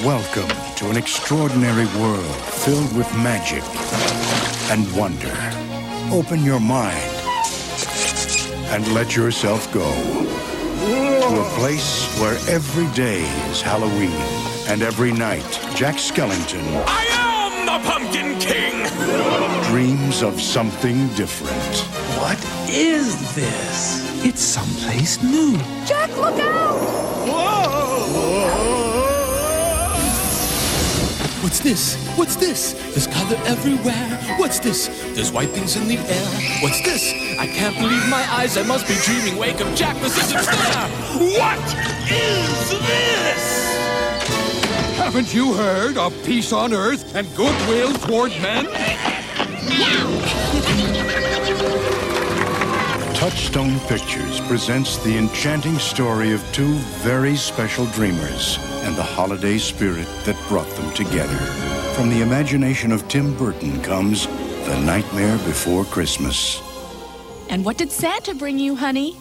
Welcome to an extraordinary world filled with magic and wonder. Open your mind and let yourself go to a place where every day is Halloween and every night Jack Skellington I am the Pumpkin King! dreams of something different. What is this? It's someplace new. Jack, look out! What's this? What's this? There's color everywhere. What's this? There's white things in the air. What's this? I can't believe my eyes. I must be dreaming. Wake up, Jack. This isn't fair. What is this? Haven't you heard of peace on earth and goodwill toward men? Touchstone Pictures presents the enchanting story of two very special dreamers and the holiday spirit that brought them together. From the imagination of Tim Burton comes The Nightmare Before Christmas. And what did Santa bring you, honey?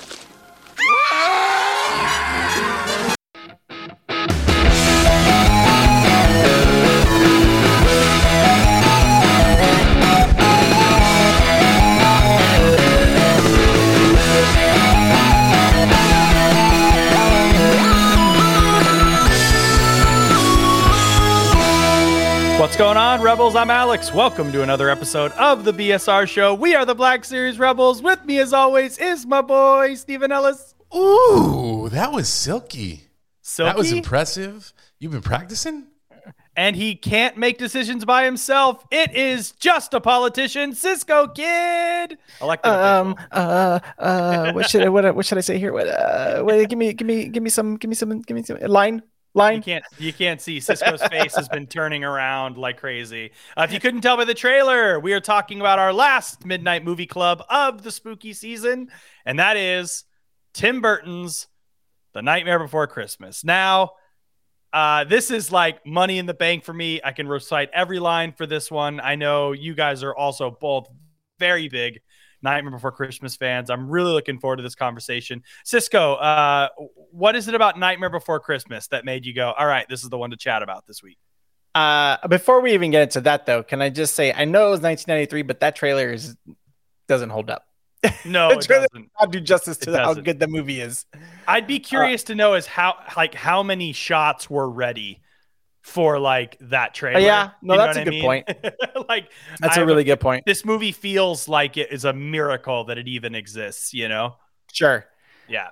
What's going on, Rebels? I'm Alex. Welcome to another episode of the BSR Show. We are the Black Series Rebels. With me, as always, is my boy, Stephen Ellis. Ooh, that was silky. Silky? That was impressive. You've been practicing? And he can't make decisions by himself. It is just a politician, Cisco Kid. Elected official. What should I say here? Wait, give me some line. You can't see. Cisco's face has been turning around like crazy. If you couldn't tell by the trailer, we are talking about our last Midnight Movie Club of the spooky season, and that is Tim Burton's The Nightmare Before Christmas. Now, this is like money in the bank for me. I can recite every line for this one. I know you guys are also both very big Nightmare Before Christmas fans. I'm really looking forward to this conversation. Cisco, what is it about Nightmare Before Christmas that made you go, all right, this is the one to chat about this week? Before we even get into that, though, can I just say, I know it was 1993, but that trailer doesn't hold up. No, it doesn't. I'll do justice to how good the movie is. I'd be curious to know is how many shots were ready for like that trailer. Yeah, no, that's a good point. That's a really good point. This movie feels like it is a miracle that it even exists, you know? Sure. Yeah.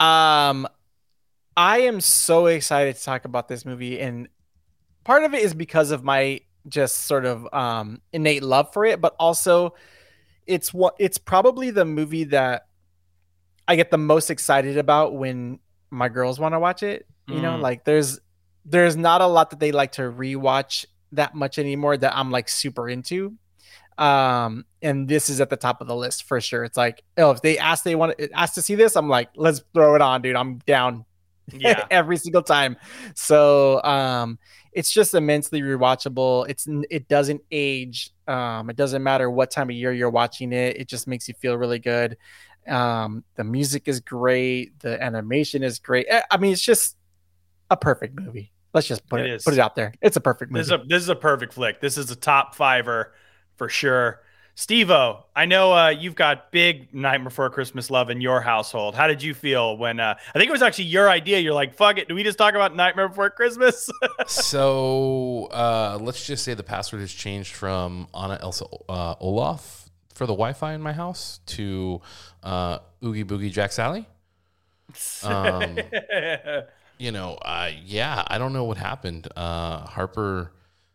I am so excited to talk about this movie, and part of it is because of my just sort of innate love for it, but also it's probably the movie that I get the most excited about when my girls want to watch it. You know, like there's not a lot that they like to rewatch that much anymore that I'm like super into. And this is at the top of the list for sure. It's like, oh, if they ask to see this, I'm like, let's throw it on, dude. I'm down. Yeah. Every single time. So it's just immensely rewatchable. It doesn't age. It doesn't matter what time of year you're watching it. It just makes you feel really good. The music is great. The animation is great. I mean, it's just a perfect movie. Let's just put it out there. It's a perfect movie. This is a perfect flick. This is a top fiver for sure. Steve-O, I know you've got big Nightmare Before Christmas love in your household. How did you feel when I think it was actually your idea? You're like, fuck it. Do we just talk about Nightmare Before Christmas? So let's just say the password has changed from Anna Elsa Olaf for the Wi-Fi in my house to Oogie Boogie Jack Sally. You know, I don't know what happened. Harper,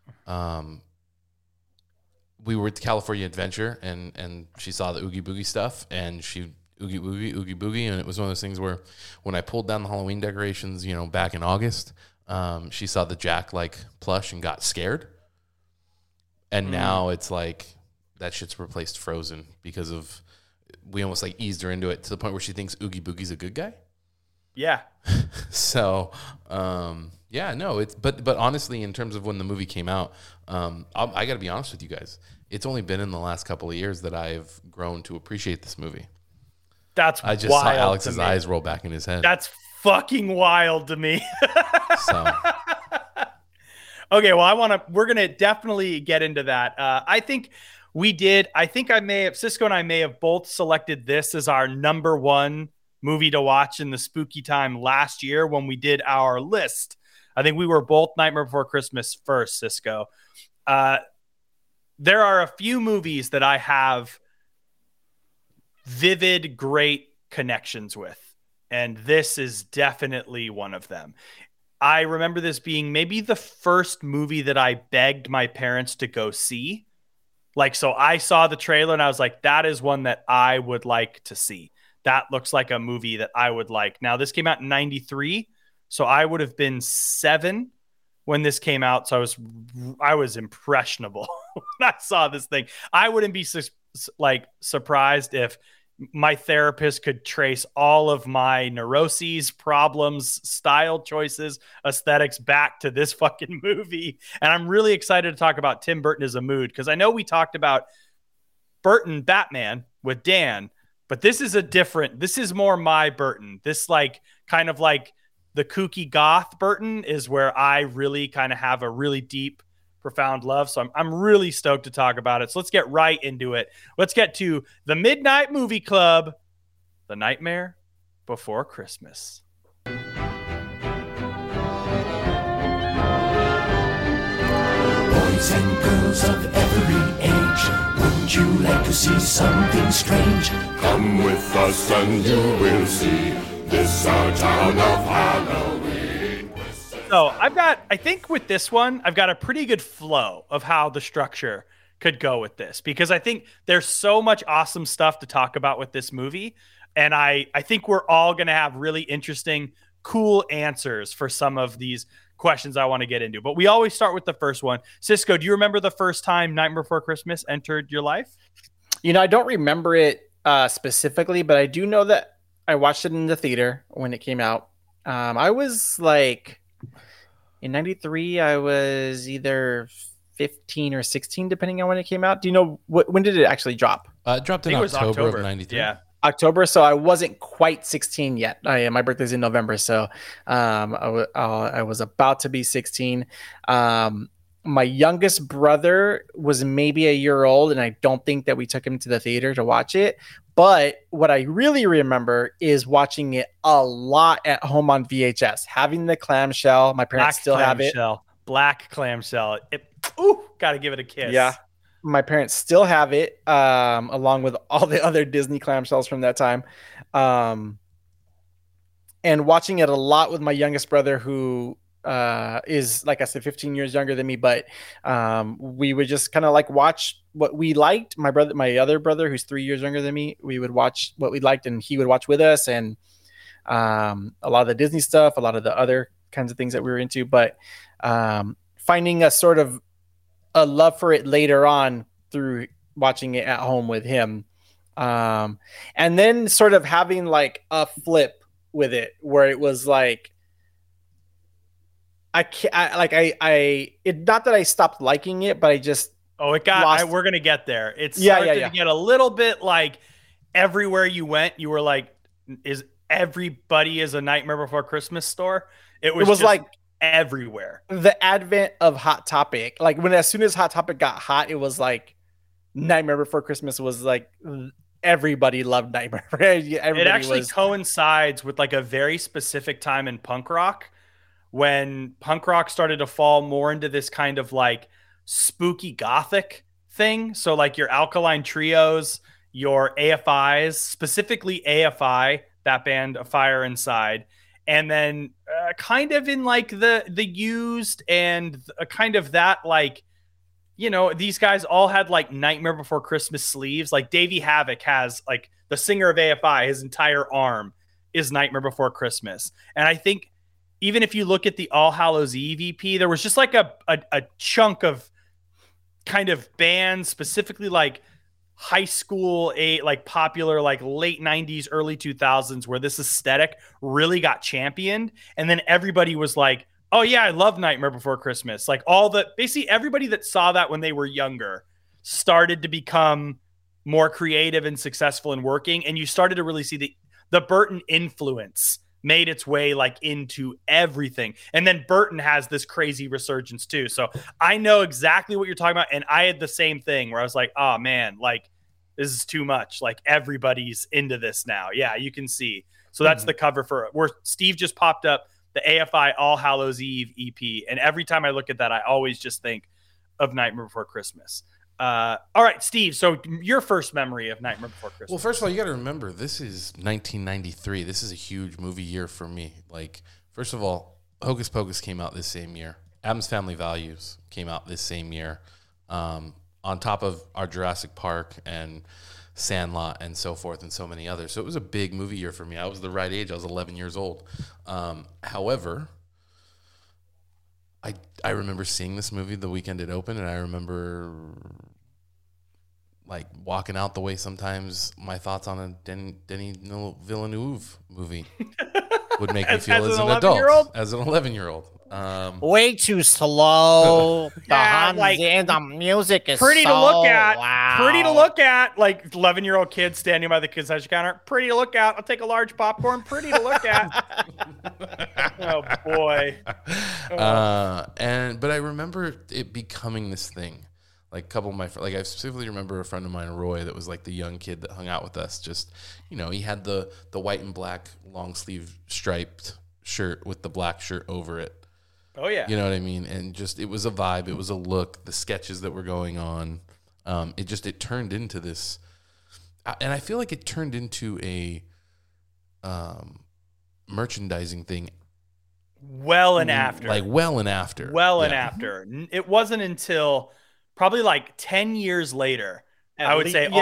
we were at the California Adventure, and she saw the Oogie Boogie stuff, and she Oogie Boogie, and it was one of those things where when I pulled down the Halloween decorations, you know, back in August, she saw the Jack like plush and got scared, and now it's like that shit's replaced Frozen because of we almost like eased her into it to the point where she thinks Oogie Boogie's a good guy. Yeah. So, but honestly, in terms of when the movie came out, I got to be honest with you guys. It's only been in the last couple of years that I've grown to appreciate this movie. I just saw Alex's eyes roll back in his head. That's fucking wild to me. So Okay, well, we're going to definitely get into that. I think Cisco and I may have both selected this as our number one movie to watch in the spooky time last year when we did our list. I think we were both Nightmare Before Christmas first, Cisco. There are a few movies that I have vivid, great connections with, and this is definitely one of them. I remember this being maybe the first movie that I begged my parents to go see. So I saw the trailer and I was like, that is one that I would like to see. That looks like a movie that I would like. Now, this came out in 93, so I would have been 7 when this came out. So I was impressionable when I saw this thing. I wouldn't be surprised if my therapist could trace all of my neuroses, problems, style choices, aesthetics back to this fucking movie. And I'm really excited to talk about Tim Burton as a mood, because I know we talked about Burton Batman with Dan, but this is more my Burton. This kind of the kooky goth Burton is where I really kind of have a really deep, profound love. So I'm really stoked to talk about it. So let's get right into it. Let's get to the Midnight Movie Club, The Nightmare Before Christmas. Boys and girls of every age, wouldn't you like to see something strange? Come with us and you will see this our town of Halloween. So I think with this one, I've got a pretty good flow of how the structure could go with this, because I think there's so much awesome stuff to talk about with this movie. And I think we're all going to have really interesting, cool answers for some of these questions I want to get into. But we always start with the first one. Cisco, do you remember the first time Nightmare Before Christmas entered your life? I don't remember it specifically, but I do know that I watched it in the theater when it came out. I was in 93, I was either 15 or 16, depending on when it came out. Do you know when did it actually drop? It dropped in October of 93. Yeah. October, so I wasn't quite 16 yet. My birthday's in November, so I was about to be 16. My youngest brother was maybe a year old, and I don't think that we took him to the theater to watch it. But what I really remember is watching it a lot at home on VHS, having the clamshell. My parents still have it. Black clamshell. Got to give it a kiss. Yeah. My parents still have it, along with all the other Disney clamshells from that time. And watching it a lot with my youngest brother, who is, like I said, 15 years younger than me, but we would just kind of watch what we liked. My other brother, who's 3 years younger than me, we would watch what we liked, and he would watch with us, and a lot of the Disney stuff, a lot of the other kinds of things that we were into, but finding a sort of a love for it later on through watching it at home with him, and then sort of having a flip with it where it was not that I stopped liking it, but I just we're gonna get there. It started to get a little bit everywhere you went, you were is everybody is a Nightmare Before Christmas store? It was just everywhere. The advent of Hot Topic, as soon as Hot Topic got hot, it was Nightmare Before Christmas was everybody loved Nightmare. It actually coincides with a very specific time in punk rock, when punk rock started to fall more into this kind of spooky gothic thing. So your Alkaline Trios, your AFIs, specifically AFI, that band, A Fire Inside, and then kind of in the Used, and kind of that these guys all had Nightmare Before Christmas sleeves. Davey Havoc has the singer of AFI, his entire arm is Nightmare Before Christmas. And I think even if you look at the All Hallows Eve EP, there was just a chunk of kind of bands, specifically high school, popular, late 90s, early 2000s, where this aesthetic really got championed. And then everybody was oh yeah, I love Nightmare Before Christmas. Basically everybody that saw that when they were younger started to become more creative and successful in working. And you started to really see the Burton influence made its way like into everything. And then Burton has this crazy resurgence too. So I know exactly what you're talking about. And I had the same thing where I was like, oh man, like this is too much. Like everybody's into this now. Yeah, you can see. So that's the cover for it. Where Steve just popped up the AFI All Hallows Eve EP. And every time I look at that, I always just think of Nightmare Before Christmas. All right, Steve. So your first memory of Nightmare Before Christmas. Well, first of all, you got to remember this is 1993. This is a huge movie year for me. Like, first of all, Hocus Pocus came out this same year. Addams Family Values came out this same year. On top of our Jurassic Park and Sandlot and so forth and so many others. So it was a big movie year for me. I was the right age. I was 11 years old. However, I remember seeing this movie the weekend it opened, and I remember like walking out the way sometimes my thoughts on a Denis Villeneuve movie would make me feel as an adult, as an 11-year-old. Way too slow. Yeah, the music is pretty so to look at. loud. Pretty to look at. Like 11-year-old kids standing by the concession counter. Pretty to look at. I'll take a large popcorn. Pretty to look at. Oh boy. But I remember it becoming this thing. Like a couple of my like I specifically remember a friend of mine, Roy, that was like the young kid that hung out with us. Just, you know, he had the white and black long sleeve striped shirt with the black shirt over it. Oh yeah. You know what I mean? And just it was a vibe, it was a look, the sketches that were going on. It turned into this, and I feel like it turned into a merchandising thing. Well and after. It wasn't until probably like 10 years later, I would say,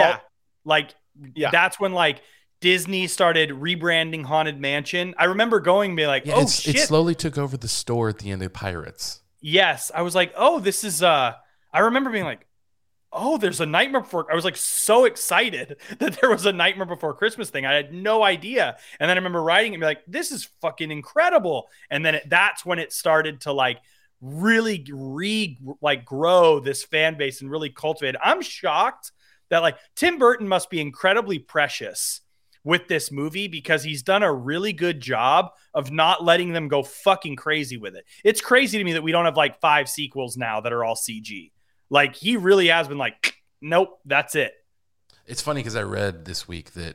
that's when like Disney started rebranding Haunted Mansion. I remember going and being like, shit. It slowly took over the store at the end of Pirates. Yes. I was like, oh, this is, I remember being like, oh, there's a Nightmare Before. I was like so excited that there was a Nightmare Before Christmas thing. I had no idea. And then I remember writing it and be like, this is fucking incredible. And then that's when it started to like really grow this fan base and really cultivate it. I'm shocked that like Tim Burton must be incredibly precious with this movie because he's done a really good job of not letting them go fucking crazy with it. It's crazy to me that we don't have like 5 sequels now that are all CG. Like he really has been like, nope, that's it. It's funny because I read this week that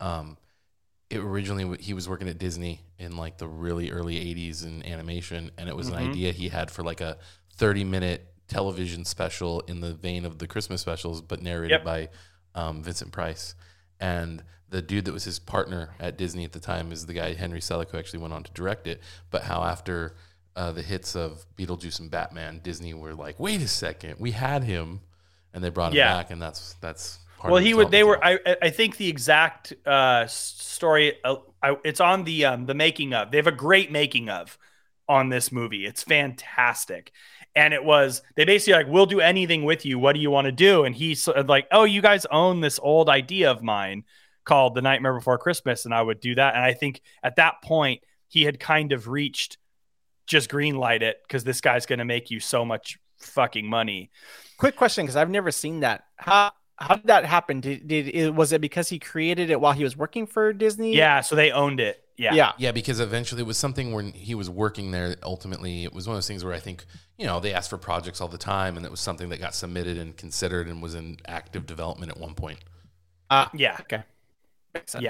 it originally he was working at Disney in like the really early 80s in animation, and it was an idea he had for like a 30-minute television special in the vein of the Christmas specials, but narrated by Vincent Price. And the dude that was his partner at Disney at the time is the guy Henry Selick, who actually went on to direct it. But how after the hits of Beetlejuice and Batman, Disney were like, wait a second, we had him, and they brought him back, and that's part of the I think the exact story, it's on the making of. They have a great making of on this movie. It's fantastic. And it was, they basically like, we'll do anything with you. What do you want to do? And he's like, oh, you guys own this old idea of mine called The Nightmare Before Christmas. And I would do that. And I think at that point he had kind of reached just green light it because this guy's going to make you so much fucking money. Quick question, because I've never seen that. How did that happen? Was it because he created it while he was working for Disney? Yeah, so they owned it. Yeah, because eventually it was something when he was working there. Ultimately, it was one of those things where I think, you know, they asked for projects all the time, and it was something that got submitted and considered and was in active development at one point. Yeah. Okay. Makes sense. Yeah.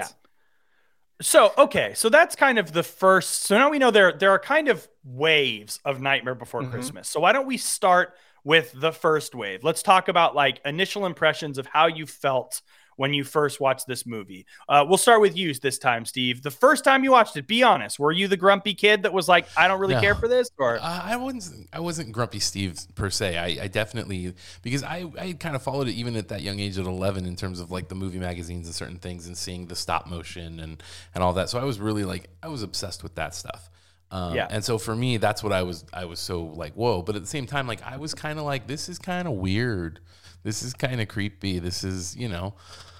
So, okay. So that's kind of the first. So now we know there are kind of waves of Nightmare Before Christmas. So why don't we start with the first wave? Let's talk about like initial impressions of how you felt when you first watched this movie. We'll start with you this time, Steve. The first time you watched it, be honest, were you the grumpy kid that was like, I don't really care for this? Or I wasn't grumpy Steve per se. I definitely, because I kind of followed it even at that young age at 11 in terms of like the movie magazines and certain things and seeing the stop motion and all that. So I was really like, I was obsessed with that stuff. And so for me, that's what I was so like, whoa. But at the same time, like I was kind of like, this is kind of weird. This is kind of creepy. This is, you know,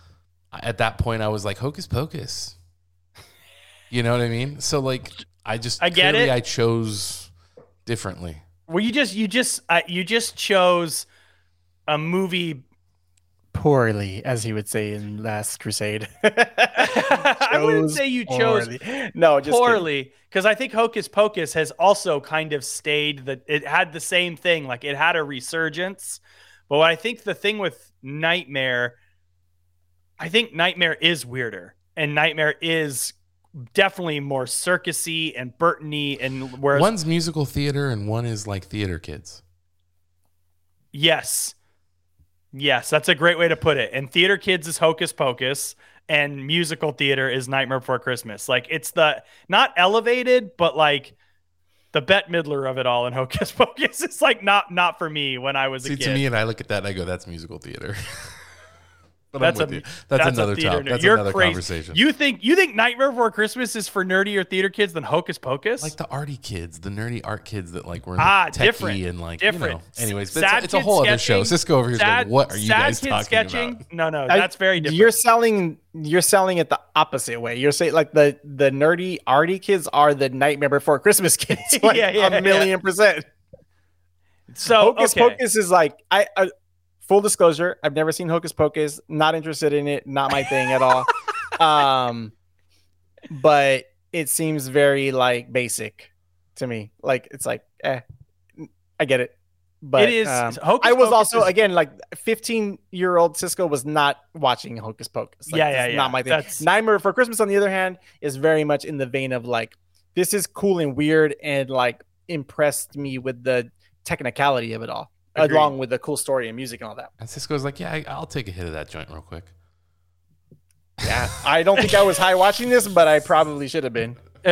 at that point I was like, Hocus Pocus. You know what I mean? So like, I get it. I chose differently. Well, you just chose a movie poorly, as he would say in Last Crusade. I wouldn't say you chose no, just poorly, because I think Hocus Pocus has also kind of stayed that it had the same thing. Like it had a resurgence. But what I think the thing with Nightmare, I think Nightmare is weirder, and Nightmare is definitely more circusy and Burton-y, and whereas one's musical theater and one is like theater kids. Yes, that's a great way to put it. And theater kids is Hocus Pocus, and musical theater is Nightmare Before Christmas. Like it's the not elevated, but like the Bette Midler of it all in Hocus Pocus. It's like not for me when I was a kid. To me, and I look at that and I go, that's musical theater. But that's another topic. That's another conversation. You think Nightmare Before Christmas is for nerdier theater kids than Hocus Pocus? Like the arty kids, the nerdy art kids that like were techie different, and like different. Anyways, but it's a whole other show. Cisco over here is like, what are you guys talking about? No, that's very different. You're selling it the opposite way. You're saying like the nerdy arty kids are the Nightmare Before Christmas kids. Like, a million %. So Hocus Pocus is like full disclosure, I've never seen Hocus Pocus. Not interested in it. Not my thing at all. But it seems very like basic to me. Like it's like, I get it. But it is. I was also again like 15-year-old Cisco was not watching Hocus Pocus. Like, not my thing. Nightmare Before Christmas, on the other hand, is very much in the vein of like this is cool and weird and like impressed me with the technicality of it all. Agreed. Along with the cool story and music and all that. And Cisco's like, yeah, I'll take a hit of that joint real quick. Yeah, I don't think I was high watching this, but I probably should have been.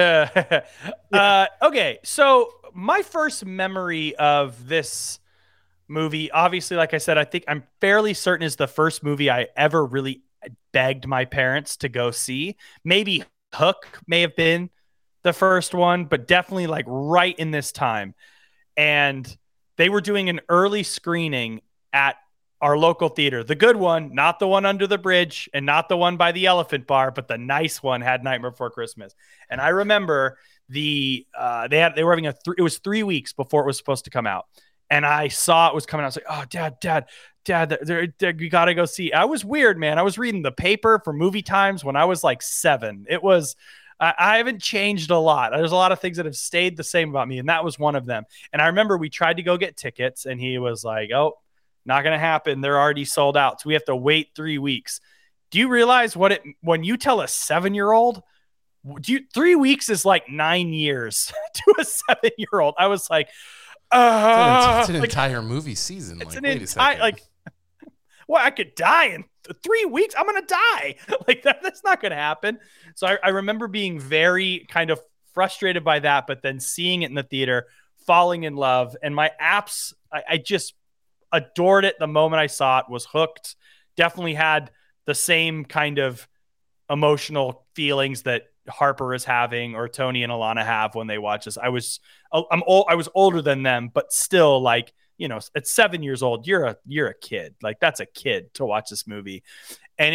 Okay, so my first memory of this movie, obviously, like I said, I think I'm fairly certain is the first movie I ever really begged my parents to go see. Maybe Hook may have been the first one, but definitely like right in this time. And they were doing an early screening at our local theater. The good one, not the one under the bridge and not the one by the Elephant Bar, but the nice one had Nightmare Before Christmas. And I remember they were having it was 3 weeks before it was supposed to come out. And I saw it was coming out. I was like, oh, Dad, you got to go see. I was weird, man. I was reading the paper for Movie Times when I was like 7. It was, I haven't changed a lot. There's a lot of things that have stayed the same about me, and that was one of them. And I remember we tried to go get tickets, and he was like, oh, not going to happen. They're already sold out, so we have to wait 3 weeks. Do you realize when you tell a 7-year-old, 3 weeks is like 9 years to a 7-year-old? I was like, it's an entire movie season. It's like, wait a second. Well, I could die in 3 weeks. I'm going to die. Like that's not going to happen. So I remember being very kind of frustrated by that, but then seeing it in the theater, falling in love. And my apps, I just adored it the moment I saw it, was hooked. Definitely had the same kind of emotional feelings that Harper is having or Tony and Alana have when they watch this. I was older than them, but still like, you know, at 7 years old, you're a kid. Like that's a kid to watch this movie. And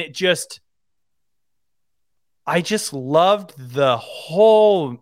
I just loved the whole,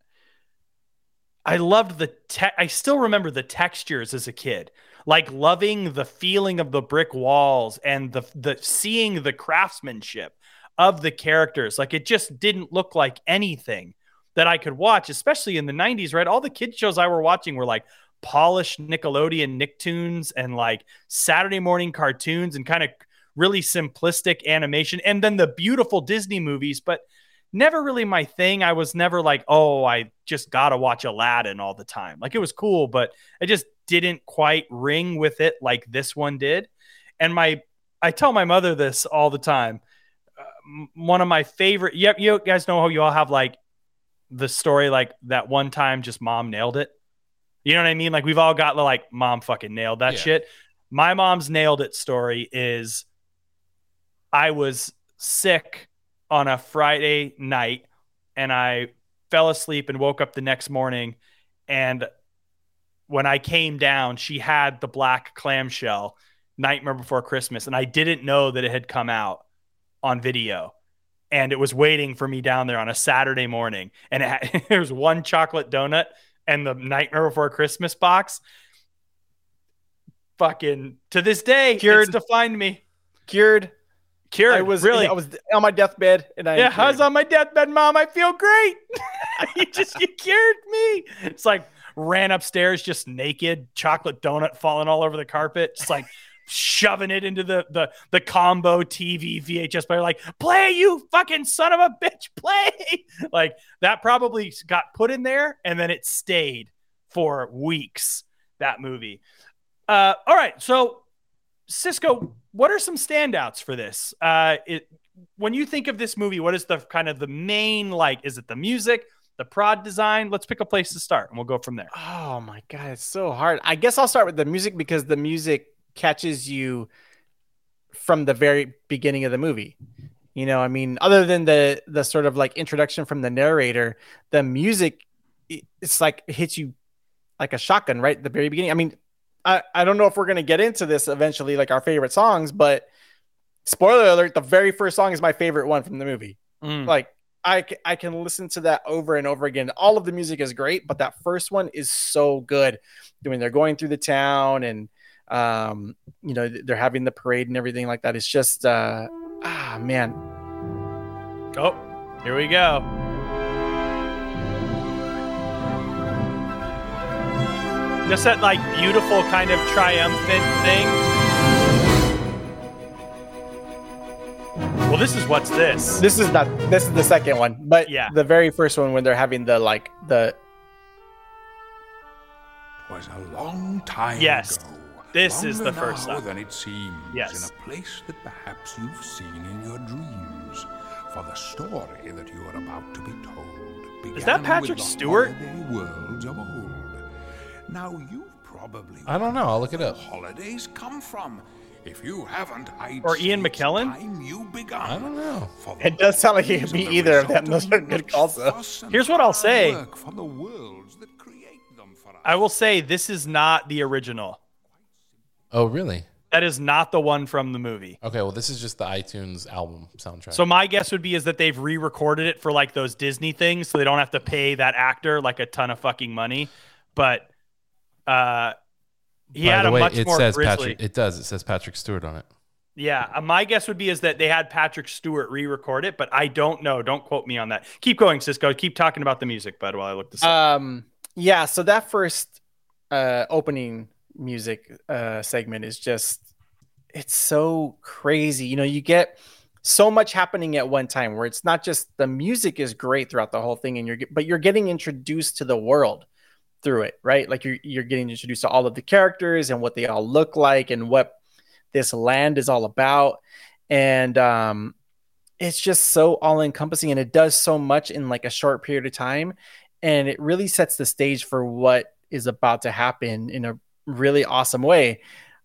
I still remember the textures as a kid, like loving the feeling of the brick walls and the seeing the craftsmanship of the characters. Like it just didn't look like anything that I could watch, especially in the 90s, right? All the kid shows I were watching were like polished Nickelodeon Nicktoons and like Saturday morning cartoons and kind of really simplistic animation. And then the beautiful Disney movies, but never really my thing. I was never like, oh, I just got to watch Aladdin all the time. Like it was cool, but I just didn't quite ring with it like this one did. And I tell my mother this all the time. One of my favorite, you guys know how you all have like the story, like that one time just mom nailed it. You know what I mean? Like we've all got like mom fucking nailed that shit. My mom's nailed it story is I was sick on a Friday night and I fell asleep and woke up the next morning. And when I came down, she had the black clamshell Nightmare Before Christmas. And I didn't know that it had come out on video. And it was waiting for me down there on a Saturday morning. And there was one chocolate donut and the Nightmare Before Christmas box. Fucking to this day, it's defined me. Cured. Cured. I was really. I was on my deathbed, and I was on my deathbed, Mom. I feel great. you cured me. It's like ran upstairs just naked, chocolate donut falling all over the carpet, just like shoving it into the combo TV VHS player, like, play, you fucking son of a bitch, play. Like that probably got put in there and then it stayed for weeks, that movie. All right. So Cisco, what are some standouts for this? When you think of this movie, what is the kind of the main, like, is it the music, the prod design? Let's pick a place to start and we'll go from there. Oh my God. It's so hard. I guess I'll start with the music because the music catches you from the very beginning of the movie. You know, I mean, other than the sort of like introduction from the narrator, the music, it's like it hits you like a shotgun right at the very beginning. I mean, I don't know if we're going to get into this eventually, like our favorite songs, but spoiler alert, the very first song is my favorite one from the movie. Like I can listen to that over and over again. All of the music is great, but that first one is so good. When they're going through the town and you know, they're having the parade and everything like that. It's just man. Oh, here we go. Just that like beautiful kind of triumphant thing. Well, this is What's This? This is the second one, but yeah, the very first one when they're having the was a long time ago. This is the Longer first now song. than it seems. Yes. In a place that perhaps you've seen in your dreams. For the story that you are about to be told is that began Patrick with the Stewart? holiday worlds of old. Now you've probably I don't know. I'll look it up. holidays come from. If you haven't, or Ian McKellen? I don't know. It does sound like it could be either of them. Those are good calls, though. Here's what I'll say. I will say this is not the original. Oh, really? That is not the one from the movie. Okay, well, this is just the iTunes album soundtrack. So my guess would be is that they've re-recorded it for like those Disney things, so they don't have to pay that actor like a ton of fucking money. But he had a much more grizzly. It says Patrick Stewart on it. Yeah, my guess would be is that they had Patrick Stewart re-record it, but I don't know. Don't quote me on that. Keep going, Cisco. Keep talking about the music, bud, while I look this up. Yeah, so that first opening music segment is just, it's so crazy. You know, you get so much happening at one time where it's not just the music is great throughout the whole thing, and you're getting introduced to the world through it, right? Like you're getting introduced to all of the characters and what they all look like and what this land is all about. And it's just so all encompassing, and it does so much in like a short period of time. And it really sets the stage for what is about to happen in a really awesome way.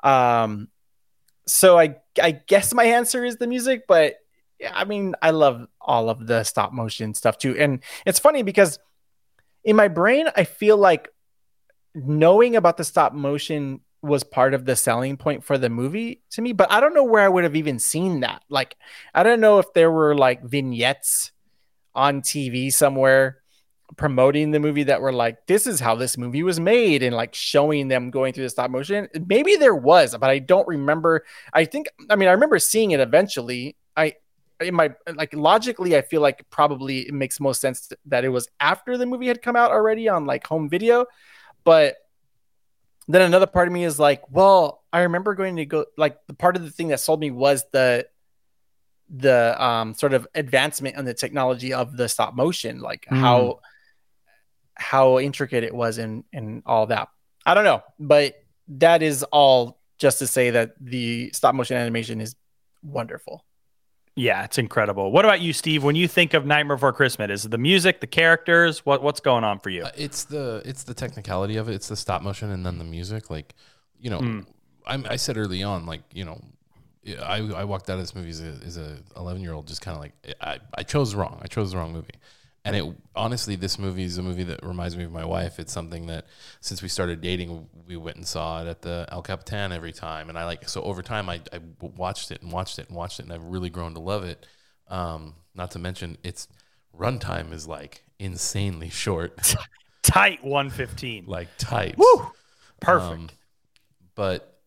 So I guess my answer is the music, but yeah, I mean, I love all of the stop motion stuff too. And it's funny because in my brain, I feel like knowing about the stop motion was part of the selling point for the movie to me, but I don't know where I would have even seen that. Like, I don't know if there were like vignettes on TV somewhere promoting the movie that were like, this is how this movie was made, and like showing them going through the stop motion. Maybe there was, but I don't remember. I remember seeing it eventually. Logically, I feel like probably it makes most sense that it was after the movie had come out already on like home video. But then another part of me is like, well, I remember going to go, like, the part of the thing that sold me was the sort of advancement on the technology of the stop motion, like how intricate it was and all that. I don't know, but that is all just to say that the stop motion animation is wonderful. Yeah, it's incredible. What about you, Steve? When you think of Nightmare Before Christmas, is it the music, the characters? What's going on for you? It's the technicality of it. It's the stop motion and then the music. Like, you know, I said early on, like, you know, I walked out of this movie as a 11-year-old, just kind of like, I chose wrong. I chose the wrong movie. And honestly, this movie is a movie that reminds me of my wife. It's something that since we started dating, we went and saw it at the El Capitan every time. And so over time, I watched it, and I've really grown to love it. Not to mention its runtime is like insanely short. Tight 115. Like tight. Woo! Perfect. But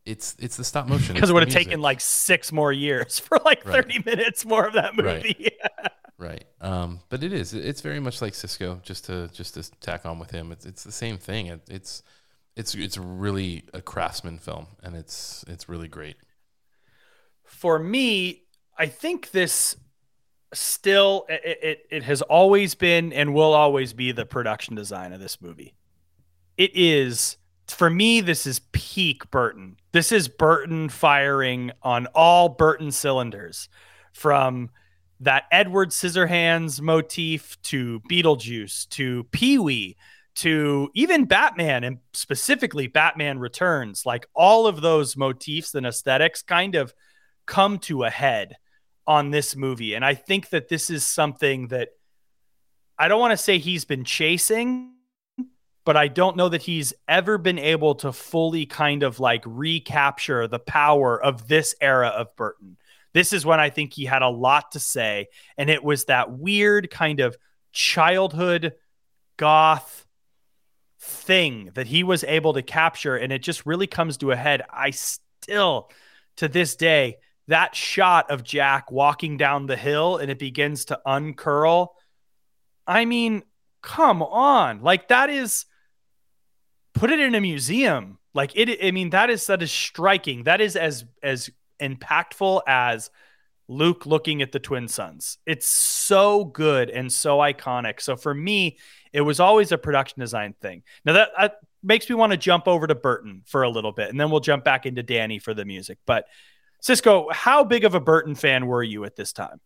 it's the stop motion. Because It's it would the have music. taken like 6 more years for like 30 minutes more of that movie. Right. But it's very much like Cisco, just to tack on with him. It's the same thing. It's really a craftsman film, and it's really great. For me, I think this still it has always been and will always be the production design of this movie. It is, for me, this is peak Burton. This is Burton firing on all Burton cylinders, from that Edward Scissorhands motif to Beetlejuice to Pee-wee to even Batman, and specifically Batman Returns. Like, all of those motifs and aesthetics kind of come to a head on this movie. And I think that this is something that I don't want to say he's been chasing, but I don't know that he's ever been able to fully kind of like recapture the power of this era of Burton. This is when I think he had a lot to say. And it was that weird kind of childhood goth thing that he was able to capture. And it just really comes to a head. I still, to this day, that shot of Jack walking down the hill and it begins to uncurl. I mean, come on. Like, that is, put it in a museum. Like, that is striking. That is as impactful as Luke looking at the twin suns. It's so good and so iconic. So for me, it was always a production design thing. Now that makes me want to jump over to Burton for a little bit, and then we'll jump back into Danny for the music. But Cisco, how big of a Burton fan were you at this time?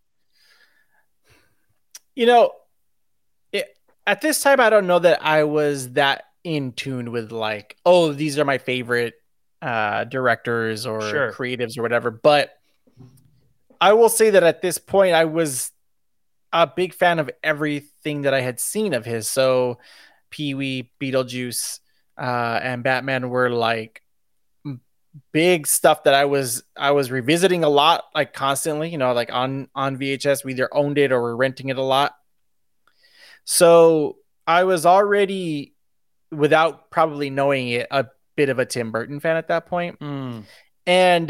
At this time, I don't know that I was that in tune with like, oh, these are my favorite directors or creatives or whatever. But I will say that at this point, I was a big fan of everything that I had seen of his. So Pee-wee, Beetlejuice, and Batman were like big stuff that I was revisiting a lot, like constantly, like on VHS. We either owned it or were renting it a lot. So I was already, without probably knowing it, a bit of a Tim Burton fan at that point. And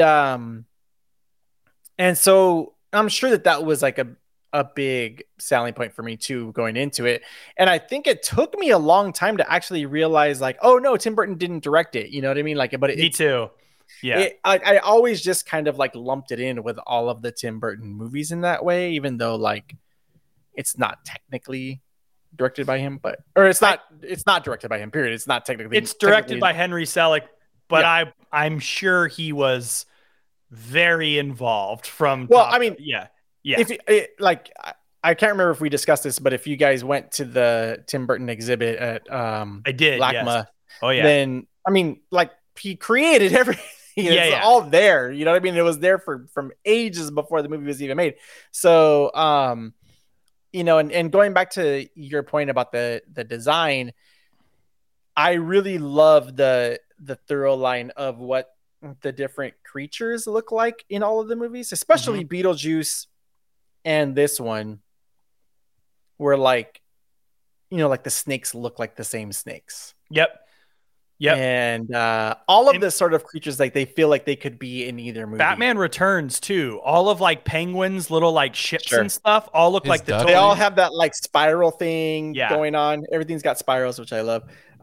so I'm sure that was like a big selling point for me too, going into it. And I think it took me a long time to actually realize, like, oh no, Tim Burton didn't direct it. You know what I mean? Like, but me too. Yeah. I always just kind of like lumped it in with all of the Tim Burton movies in that way, even though like it's not technically directed by him, it's not directed by him, period. It's not technically. It's directed by Henry Selick, but yeah. I'm sure he was very involved from. Well, I mean, yeah. If I can't remember if we discussed this, but if you guys went to the Tim Burton exhibit at I did LACMA, yes. Oh yeah. Then I mean, like, he created everything. It's all there. You know what I mean? It was there from ages before the movie was even made. So and going back to your point about the design, I really love the thorough line of what the different creatures look like in all of the movies, especially Beetlejuice and this one, where like the snakes look like the same snakes. Yep. And all of the sort of creatures, like, they feel like they could be in either movie. Batman Returns too. All of like penguins, little like ships and stuff, all look like they all have that like spiral thing going on. Everything's got spirals, which I love.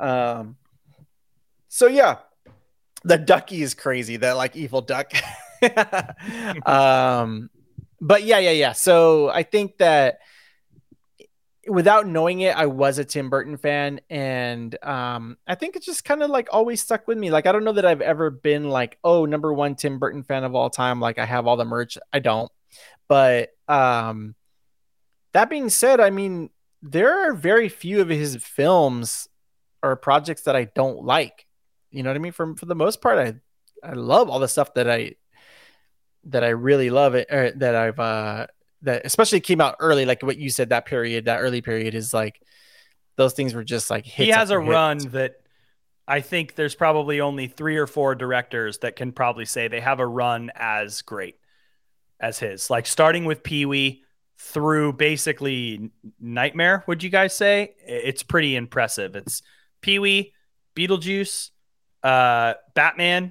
So yeah, the ducky is crazy. That like evil duck. But yeah. So I think that without knowing it, I was a Tim Burton fan, and I think it just kind of like always stuck with me. Like, I don't know that I've ever been like, oh, number one Tim Burton fan of all time. Like, I have all the merch. I don't. But that being said, I mean, there are very few of his films or projects that I don't like. You know what I mean? For the most part, I love all the stuff that I really love it, or that I've that especially came out early, like what you said, that early period is like, those things were just like hits. He has a run that I think there's probably only 3 or 4 directors that can probably say they have a run as great as his, like starting with Pee-wee through basically Nightmare. Would you guys say? It's pretty impressive. It's Pee-wee, Beetlejuice, Batman,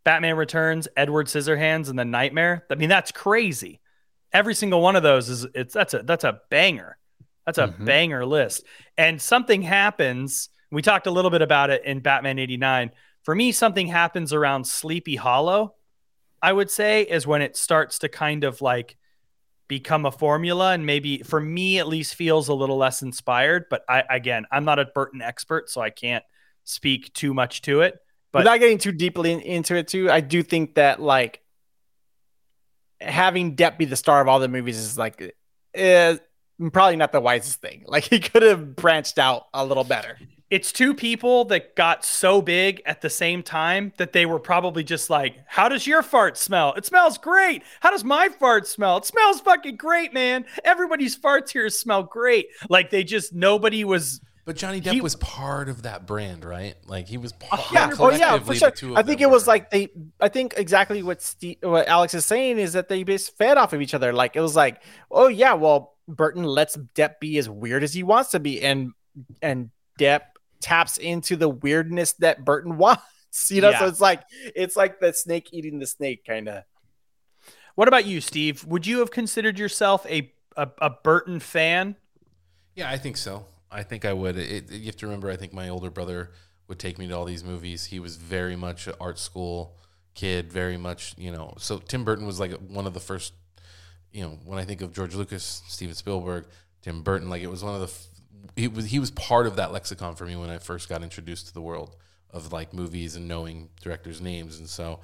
Batman Returns, Edward Scissorhands, and then Nightmare. I mean, that's crazy. Every single one of those that's a banger. That's a banger list. And something happens. We talked a little bit about it in Batman 89. For me, something happens around Sleepy Hollow, I would say, is when it starts to kind of like become a formula, and maybe for me at least feels a little less inspired. But I'm not a Burton expert, so I can't speak too much to it. But without getting too deeply into it too, I do think that like having Depp be the star of all the movies is like probably not the wisest thing. Like he could have branched out a little better. It's two people that got so big at the same time that they were probably just like, how does your fart smell? It smells great. How does my fart smell? It smells fucking great, man. Everybody's farts here smell great. Like nobody was. But Johnny Depp was part of that brand, right? Like he was part. For sure. I think it was like I think exactly what Alex is saying is that they just fed off of each other. Like it was like, oh yeah, well Burton lets Depp be as weird as he wants to be, and Depp taps into the weirdness that Burton wants. So it's like the snake eating the snake kind of. What about you, Steve? Would you have considered yourself a Burton fan? Yeah, I think so. I think I would. You have to remember, I think my older brother would take me to all these movies. He was very much an art school kid, very much, so Tim Burton was like one of the first, when I think of George Lucas, Steven Spielberg, Tim Burton, like it was one of the, he was part of that lexicon for me when I first got introduced to the world of like movies and knowing directors' names. And so,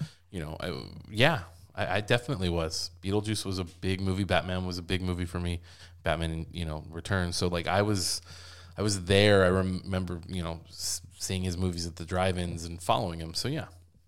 I definitely was. Beetlejuice was a big movie. Batman was a big movie for me. Batman, Returns. So like I was there. I remember, seeing his movies at the drive-ins and following him. So, yeah.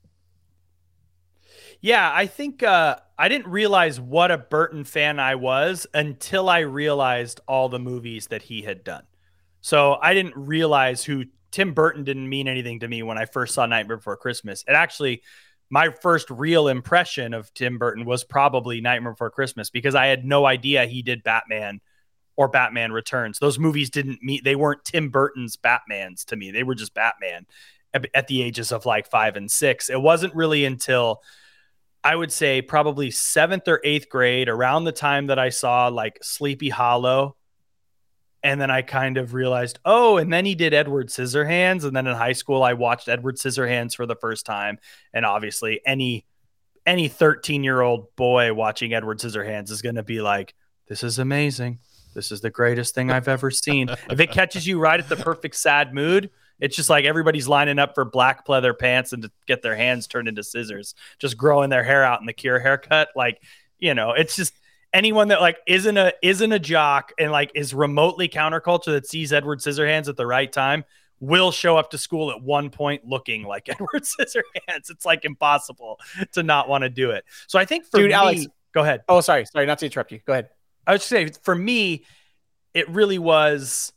Yeah, I think I didn't realize what a Burton fan I was until I realized all the movies that he had done. So I didn't realize Tim Burton didn't mean anything to me when I first saw Nightmare Before Christmas. And actually, my first real impression of Tim Burton was probably Nightmare Before Christmas because I had no idea he did Batman or Batman Returns. Those movies they weren't Tim Burton's Batmans to me. They were just Batman at the ages of like 5 and 6. It wasn't really until I would say probably 7th or 8th grade, around the time that I saw like Sleepy Hollow. And then I kind of realized, and then he did Edward Scissorhands. And then in high school, I watched Edward Scissorhands for the first time. And obviously any 13-year-old boy watching Edward Scissorhands is going to be like, this is amazing. This is the greatest thing I've ever seen. If it catches you right at the perfect sad mood, it's just like everybody's lining up for black pleather pants and to get their hands turned into scissors, just growing their hair out in the Cure haircut. Like, it's just anyone that like isn't a jock and like is remotely counterculture that sees Edward Scissorhands at the right time will show up to school at one point looking like Edward Scissorhands. It's like impossible to not want to do it. So I think for me, Alex, go ahead. Oh, sorry, not to interrupt you. Go ahead. I would say for me, it was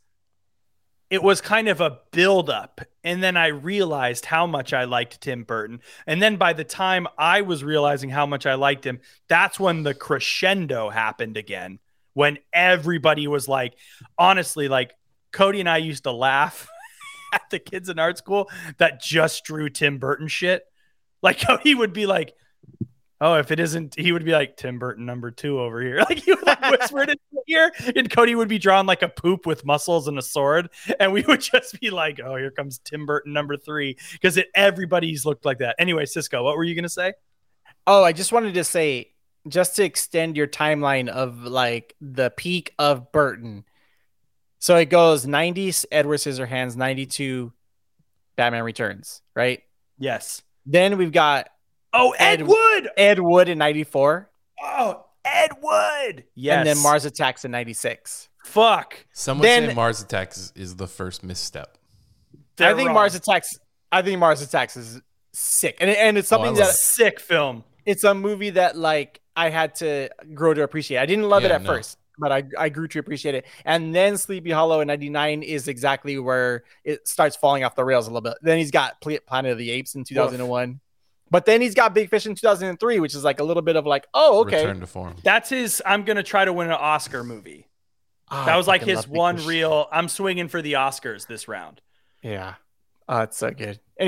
kind of a buildup. And then I realized how much I liked Tim Burton. And then by the time I was realizing how much I liked him, that's when the crescendo happened again, when everybody was like, honestly, like Cody and I used to laugh at the kids in art school that just drew Tim Burton shit. Like how he would be like, oh, if it isn't, he would be like Tim Burton #2 over here. Like he would like whisper it in the ear, and Cody would be drawn like a poop with muscles and a sword, and we would just be like, oh, here comes Tim Burton #3, because everybody's looked like that. Anyway, Cisco, what were you gonna say? Oh, I just wanted to say, just to extend your timeline of like the peak of Burton. So it goes 90s Edward Scissorhands, 92 Batman Returns, right? Yes. Then we've got Ed Wood. Ed Wood in 94. Oh, Ed Wood. Yes. And then Mars Attacks in 96. Fuck. Some would say Mars Attacks is the first misstep. I think Mars Attacks is sick. And it's something that's sick film. It's a movie that like I had to grow to appreciate. I didn't love it at first, but I grew to appreciate it. And then Sleepy Hollow in 99 is exactly where it starts falling off the rails a little bit. Then he's got Planet of the Apes in 2001. Oof. But then he's got Big Fish in 2003, which is like a little bit of like, oh, okay. Return to form. That's his I'm going to try to win an Oscar movie. That was like his one real, I'm swinging for the Oscars this round. Yeah. Oh, it's so good. Anyway,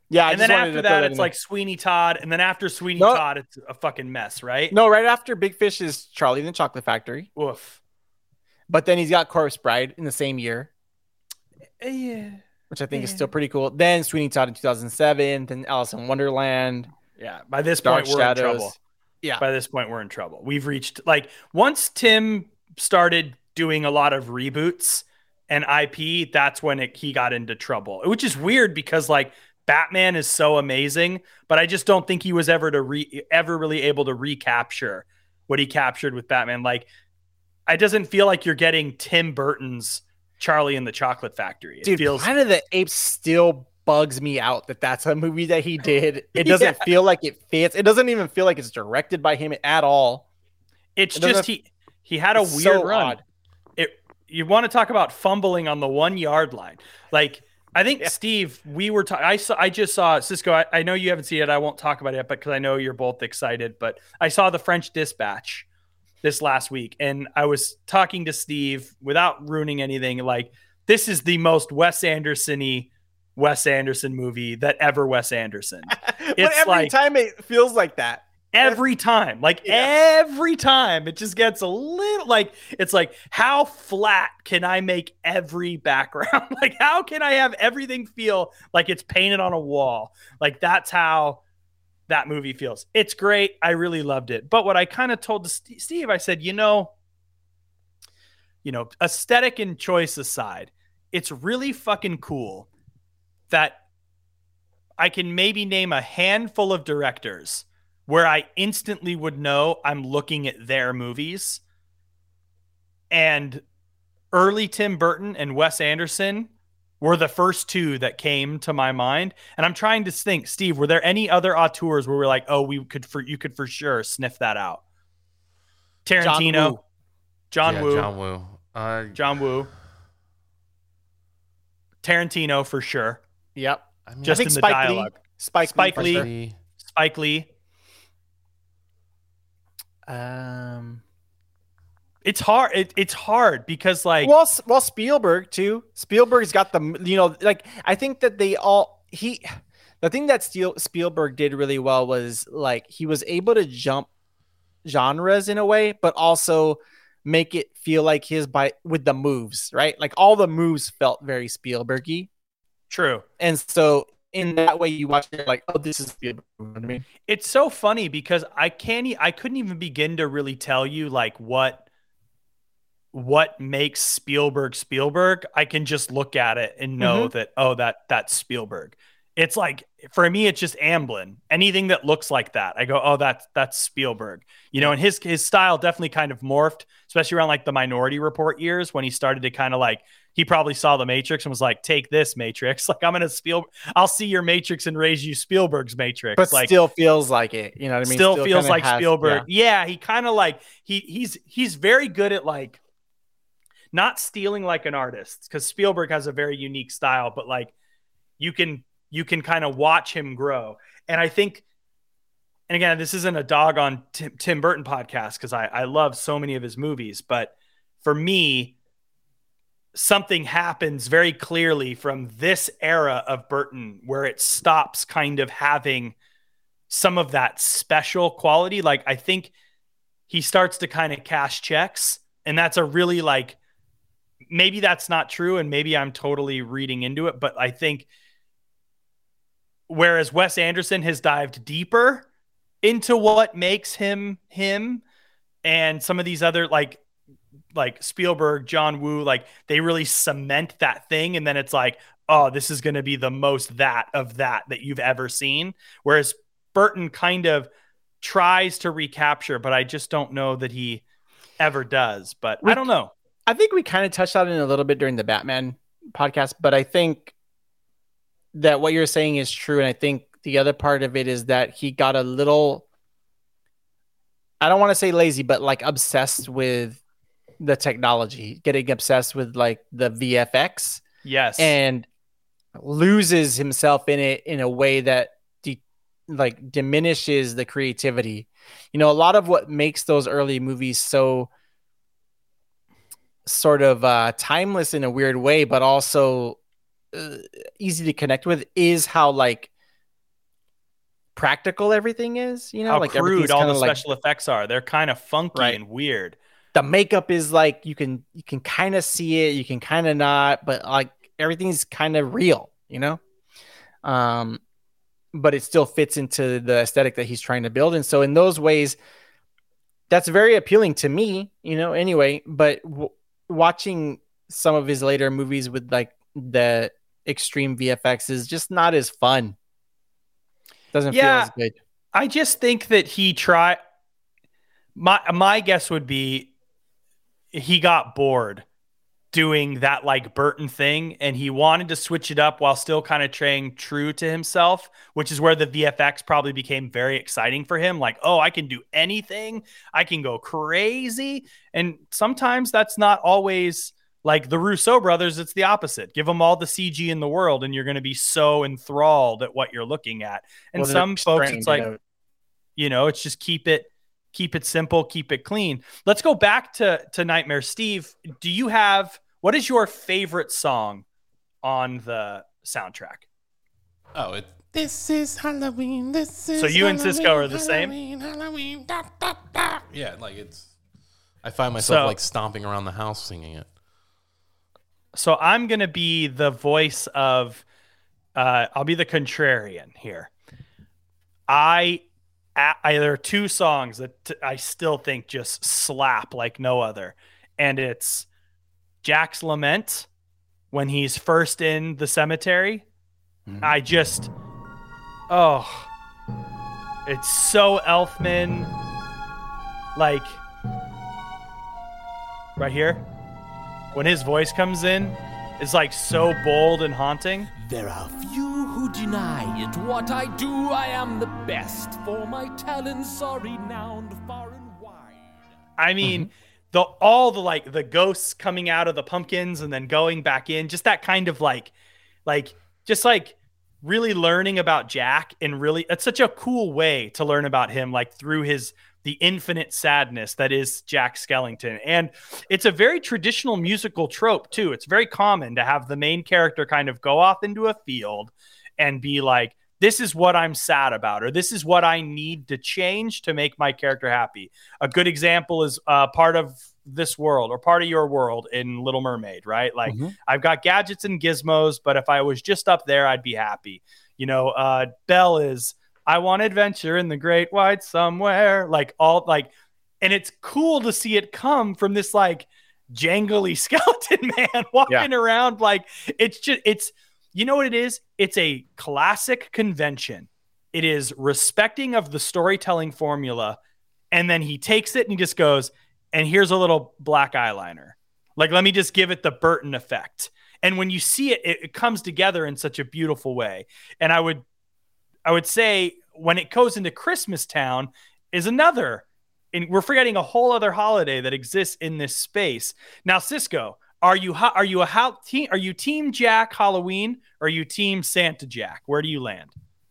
Yeah, And then after that, it's like Sweeney Todd, and then after Sweeney Todd, it's a fucking mess, right? No, right after Big Fish is Charlie and the Chocolate Factory. Oof. But then he's got Corpse Bride in the same year. Yeah. Which I think is still pretty cool. Then Sweeney Todd in 2007, then Alice in Wonderland. Yeah, by this Dark point, we're Shadows. in trouble. Yeah. By this point, we're in trouble. We've reached, like, once Tim started doing a lot of reboots and IP, that's when he got into trouble, which is weird because, like, Batman is so amazing, but I just don't think he was ever really able to recapture what he captured with Batman. Like, it doesn't feel like you're getting Tim Burton's Charlie and the Chocolate Factory. Dude, Planet of the Apes still bugs me out that that's a movie that he did. It doesn't feel like it fits. It doesn't even feel like it's directed by him at all. It's just he had a weird run. You want to talk about fumbling on the 1 yard line. Like, I think Steve, we were I just saw Cisco. I know you haven't seen it. I won't talk about it, but because I know you're both excited. But I saw The French Dispatch this last week, and I was talking to Steve without ruining anything. Like, this is the most Wes Anderson-y Wes Anderson movie that ever Wes Anderson. But every time it feels like that. Every time, every time, it just gets a little like, it's like, how flat can I make every background? Like, how can I have everything feel like it's painted on a wall? Like, that's how that movie feels. It's great. I really loved it. But what I kind of told Steve, I said, aesthetic and choice aside, it's really fucking cool that I can maybe name a handful of directors where I instantly would know I'm looking at their movies. And early Tim Burton and Wes Anderson were the first two that came to my mind. And I'm trying to think, Steve, were there any other auteurs where we're like, oh, you could for sure sniff that out? Tarantino, John Woo, Tarantino for sure. Yep. I mean, just in the dialogue. Spike Lee. It's hard. It's hard because, like, well, Spielberg too. Spielberg's got I think that the thing that Spielberg did really well was, like, he was able to jump genres in a way, but also make it feel like with the moves, right? Like, all the moves felt very Spielberg-y. True. And so in that way, you watch it like, oh, this is Spielberg. You know what I mean? It's so funny because I couldn't even begin to really tell you, like, what makes Spielberg. I can just look at it and know that, oh, that's Spielberg. It's like, for me, it's just Amblin. Anything that looks like that, I go, oh, that's Spielberg. And his style definitely kind of morphed, especially around, like, the Minority Report years, when he started to kind of, like, he probably saw the Matrix and was like, take this, Matrix. Like, I'll see your Matrix and raise you Spielberg's Matrix. But, like, still feels like it. You know what I mean? Still feels like Spielberg. Yeah, he kind of, like, he's very good at, like, not stealing like an artist, because Spielberg has a very unique style, but, like, you can kind of watch him grow. And I think, and again, this isn't a dog on Tim Burton podcast, because I love so many of his movies, but for me, something happens very clearly from this era of Burton where it stops kind of having some of that special quality. Like, I think he starts to kind of cash checks, and that's a really, like, maybe that's not true, and maybe I'm totally reading into it, but I think whereas Wes Anderson has dived deeper into what makes him, and some of these other, like Spielberg, John Woo, like, they really cement that thing, and then it's like, oh, this is going to be the most that you've ever seen. Whereas Burton kind of tries to recapture, but I just don't know that he ever does. But I don't know. I think we kind of touched on it a little bit during the Batman podcast, but I think that what you're saying is true. And I think the other part of it is that he got a little, I don't want to say lazy, but, like, obsessed with the technology, getting obsessed with, like, the VFX. Yes. And loses himself in it in a way that diminishes the creativity. A lot of what makes those early movies so sort of timeless in a weird way, but also easy to connect with, is how, like, practical everything is, How like crude everything's all kinda the like special effects are. They're kind of funky Right. and weird. the makeup is like you can kind of see it, you can kind of not, but like everything's kind of real, but it still fits into the aesthetic that he's trying to build. And so in those ways, that's very appealing to me, anyway, but watching some of his later movies with like the extreme VFX is just not as fun. Doesn't feel as good. I just think that he tried. My guess would be he got bored doing that like Burton thing, and he wanted to switch it up while still kind of staying true to himself, which is where the VFX probably became very exciting for him. Like, oh, I can do anything. I can go crazy. And sometimes that's not always like the Russo brothers. It's the opposite. Give them all the CG in the world, and you're going to be so enthralled at what you're looking at. And Well, some folks, strained, it's like, it's just keep it simple, keep it clean. Let's go back to Nightmare. Steve, what is your favorite song on the soundtrack? Oh, this is Halloween. This is So you and Cisco are the same? Halloween, da, da, da. Yeah, like I find myself like stomping around the house singing it. So I'm going to be the voice of, I'll be the contrarian here. There are two songs that I still think just slap like no other. And it's Jack's Lament when he's first in the cemetery. It's so Elfman. Like, right here, when his voice comes in, it's like so bold and haunting. There are few who deny it. What I do, I am the best. For my talents are renowned far and wide. I mean, all the ghosts coming out of the pumpkins and then going back in, just that kind of like really learning about Jack, and really, it's such a cool way to learn about him, like through the infinite sadness that is Jack Skellington. And it's a very traditional musical trope too. It's very common to have the main character kind of go off into a field and be like, this is what I'm sad about, or this is what I need to change to make my character happy. A good example is part of this world or part of your world in Little Mermaid, right? Like I've got gadgets and gizmos, but if I was just up there, I'd be happy. Belle is, I want adventure in the great wide somewhere, and it's cool to see it come from this like jangly skeleton man walking around. Like it's you know what it is? It's a classic convention. It is respecting of the storytelling formula. And then he takes it and he just goes, and here's a little black eyeliner. Like, let me just give it the Burton effect. And when you see it, it comes together in such a beautiful way. And I would say when it goes into Christmas Town is another, and we're forgetting a whole other holiday that exists in this space. Now, Cisco, are you Team Jack Halloween, or are you Team Santa Jack? Where do you land?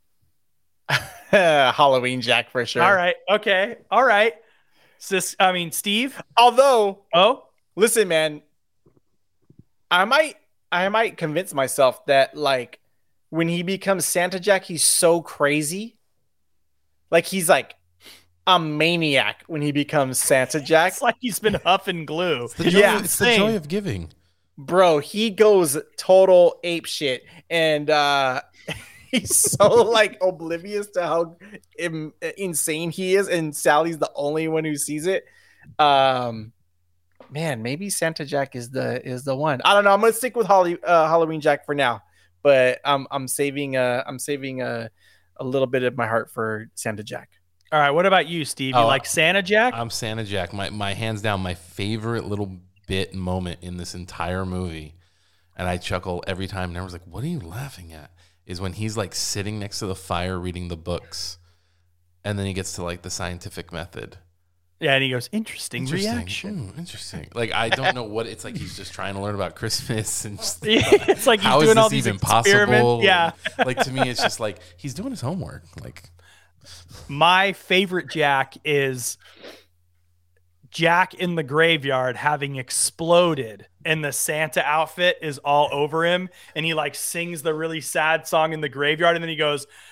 Halloween Jack for sure. All right. Okay. All right. Steve. Although, listen, man, I might convince myself that like when he becomes Santa Jack, he's so crazy. Like he's like a maniac when he becomes Santa Jack. It's like he's been huffing glue. It's the joy of giving. Bro, he goes total ape shit. And he's so like oblivious to how insane he is. And Sally's the only one who sees it. Man, maybe Santa Jack is the one. I don't know. I'm gonna stick with Halloween Jack for now, but I'm saving a little bit of my heart for Santa Jack. All right. What about you, Steve? You like Santa Jack? I'm Santa Jack. My hands down, my favorite little bit moment in this entire movie, and I chuckle every time. And everyone's like, "What are you laughing at?" Is when he's like sitting next to the fire reading the books, and then he gets to like the scientific method. Yeah, and he goes, interesting reaction. Interesting. Like, I don't know what it's like. He's just trying to learn about Christmas. And just, it's like he's how doing is this all these even experiments. possible? Yeah. Like, to me, it's just like he's doing his homework. Like, my favorite Jack is Jack in the graveyard having exploded, and the Santa outfit is all over him. And he like sings the really sad song in the graveyard. And then he goes,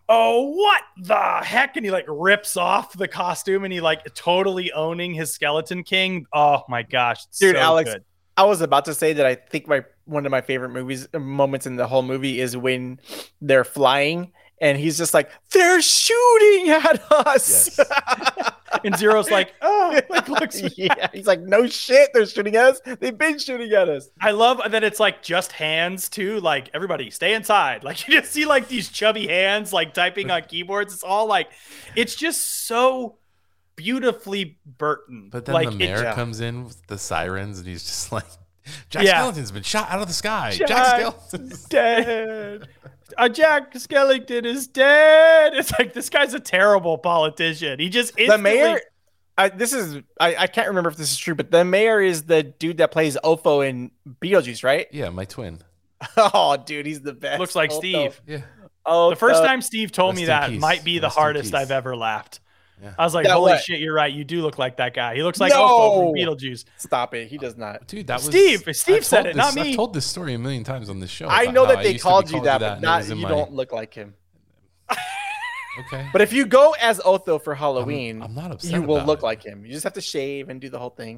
oh, what the heck? And he like rips off the costume and he like totally owning his Skeleton King. Oh my gosh. Dude, so Alex, good. I was about to say that I think one of my favorite moments in the whole movie is when they're flying and he's just like, they're shooting at us. Yes. And Zero's like, oh, like looks. Yeah, he's like, no shit, they're shooting at us. They've been shooting at us. I love that it's like just hands too. Like everybody stay inside. Like you just see like these chubby hands like typing on keyboards. It's all like, it's just so beautifully Burton. But then like, the mayor comes in with the sirens and he's just like, Jack Skellington's been shot out of the sky. Jack Skellington's dead. Jack Skellington is dead. It's like, this guy's a terrible politician. He just the mayor. I can't remember if this is true, but the mayor is the dude that plays Ofo in Beetlejuice, right? Yeah, my twin. Oh, dude, he's the best. Looks like Otho. Steve. Yeah. Oh, the first time Steve told Rest me in that peace. might be the Rest in hardest peace. I've ever laughed. Yeah. I was like, That holy what? shit, you're right. You do look like that guy. He looks like No. Ofo from Beetlejuice. Stop it. He does not. Dude, that was Steve I've said told it, not this- me. I've told this story a million times on this show. I about know how that they used to be called you that, but and it not was in you my- don't look like him. Okay. But if you go as Otho for Halloween, I'm not upset you will about look it. like him. You just have to shave and do the whole thing.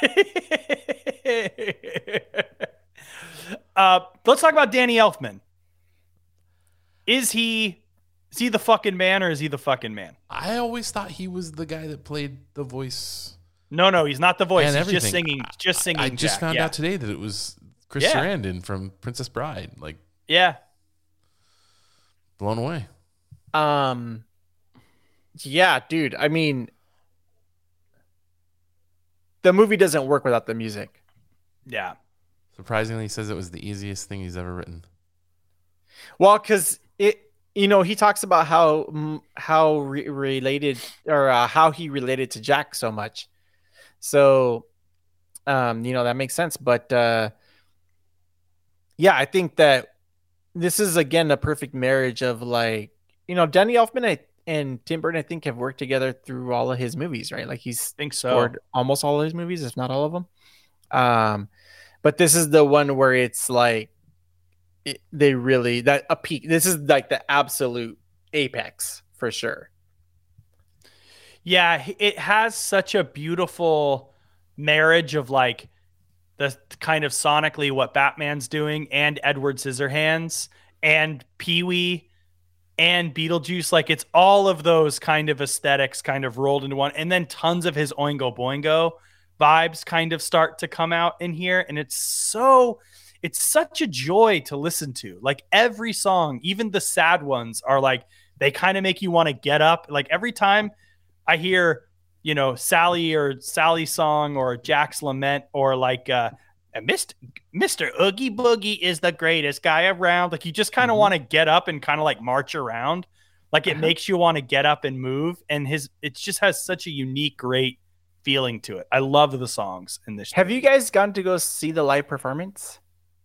Let's talk about Danny Elfman. Is he the fucking man or is he the fucking man? I always thought he was the guy that played the voice. No, he's not the voice. And He's just everything. singing. Just singing. I just Jack. found Yeah. out today that it was Chris Yeah. Sarandon from Princess Bride. Like, Yeah. blown away. Yeah, dude. I mean, the movie doesn't work without the music. Yeah. Surprisingly, he says it was the easiest thing he's ever written. Well, because he talks about how related or how he related to Jack so much. So, that makes sense. But yeah, I think that this is again a perfect marriage of like, Danny Elfman and Tim Burton, I think, have worked together through all of his movies, right? Like he's Think so. scored almost all of his movies, if not all of them. But this is the one where it's like they really a peak. This is like the absolute apex for sure. Yeah, it has such a beautiful marriage of like the kind of sonically what Batman's doing and Edward Scissorhands and Pee-wee and Beetlejuice. Like it's all of those kind of aesthetics kind of rolled into one. And then tons of his Oingo Boingo vibes kind of start to come out in here. And it's such a joy to listen to. Like every song, even the sad ones are like, they kind of make you want to get up. Like every time I hear, Sally or Sally's song or Jack's Lament or like Mr. Oogie Boogie is the greatest guy around. Like you just kind of want to get up and kind of like march around. Like it makes you want to get up and move. And it just has such a unique, great feeling to it. I love the songs in this. Have you guys gone to go see the live performance?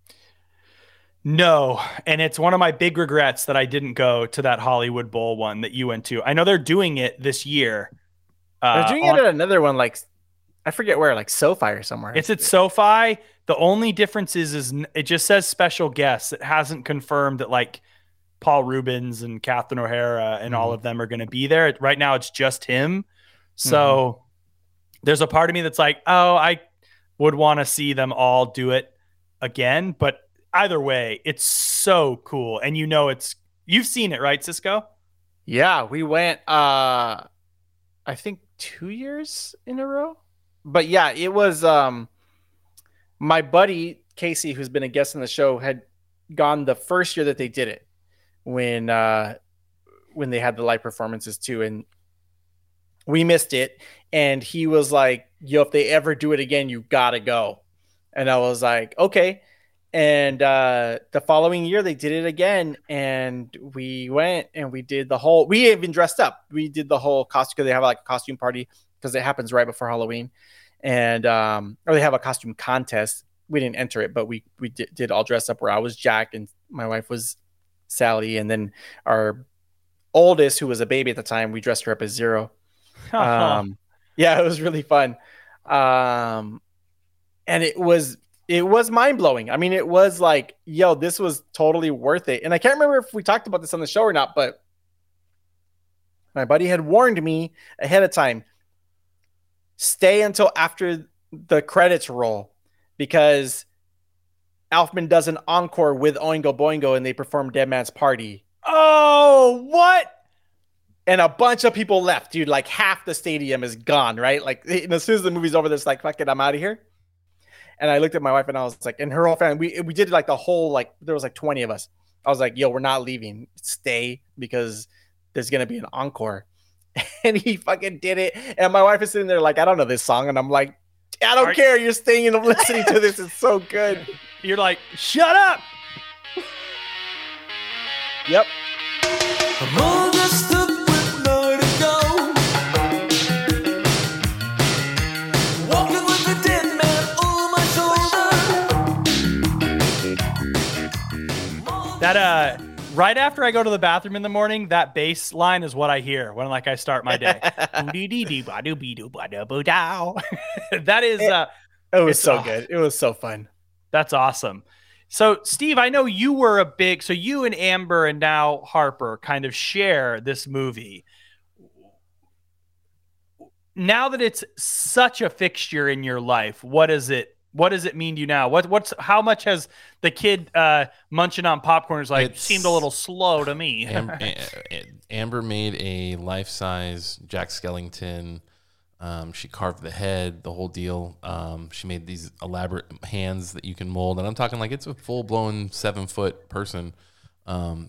No, and it's one of my big regrets that I didn't go to that Hollywood Bowl one that you went to. I know they're doing it this year. They're doing it at another one, like I forget where, like SoFi or somewhere. It's at SoFi. The only difference is it just says special guests. It hasn't confirmed that like Paul Rubens and Catherine O'Hara and all of them are going to be there. Right now, it's just him. So there's a part of me that's like, oh, I would want to see them all do it again. But either way, it's so cool. And you've seen it, right, Cisco? Yeah, we went, I think 2 years in a row. But yeah, it was my buddy Casey, who's been a guest on the show, had gone the first year that they did it when they had the live performances too, and we missed it. And he was like, "Yo, if they ever do it again, you gotta go." And I was like, "Okay." And the following year they did it again, and we went and we did we even dressed up. We did the whole costume because they have like a costume party because it happens right before Halloween, and or they have a costume contest. We didn't enter it, but we did all dress up where I was Jack and my wife was Sally, and then our oldest, who was a baby at the time, we dressed her up as Zero. Yeah, it was really fun. And it was mind blowing. I mean, it was like, yo, this was totally worth it. And I can't remember if we talked about this on the show or not, but My buddy had warned me ahead of time, stay until after the credits roll, because Elfman does an encore with Oingo Boingo and they perform Dead Man's Party. Oh, what? And a bunch of people left, dude. Like half the stadium is gone, right? Like, and as soon as the movie's over, it's like, fuck it, I'm out of here. And I looked at my wife and I was like, and her whole family, we did like the whole, like, there was like 20 of us. I was like, yo, we're not leaving. Stay, because there's going to be an encore. And he fucking did it. And my wife is sitting there like, I don't know this song. And I'm like, I don't care. You're staying and listening to this. It's so good. You're like, shut up. Yep. I'm all dressed up with nowhere to go. Walking with a dead man on my shoulder. That right after I go to the bathroom in the morning, that bass line is what I hear when I start my day. That is it was so good. It was so fun. That's awesome. So, Steve, I know you were so you and Amber and now Harper kind of share this movie. Now that it's such a fixture in your life, what does it mean to you now? How much has the kid munching on popcorn seemed a little slow to me? Amber made a life-size Jack Skellington. She carved the head, the whole deal. She made these elaborate hands that you can mold. And I'm talking like it's a full-blown 7-foot person. And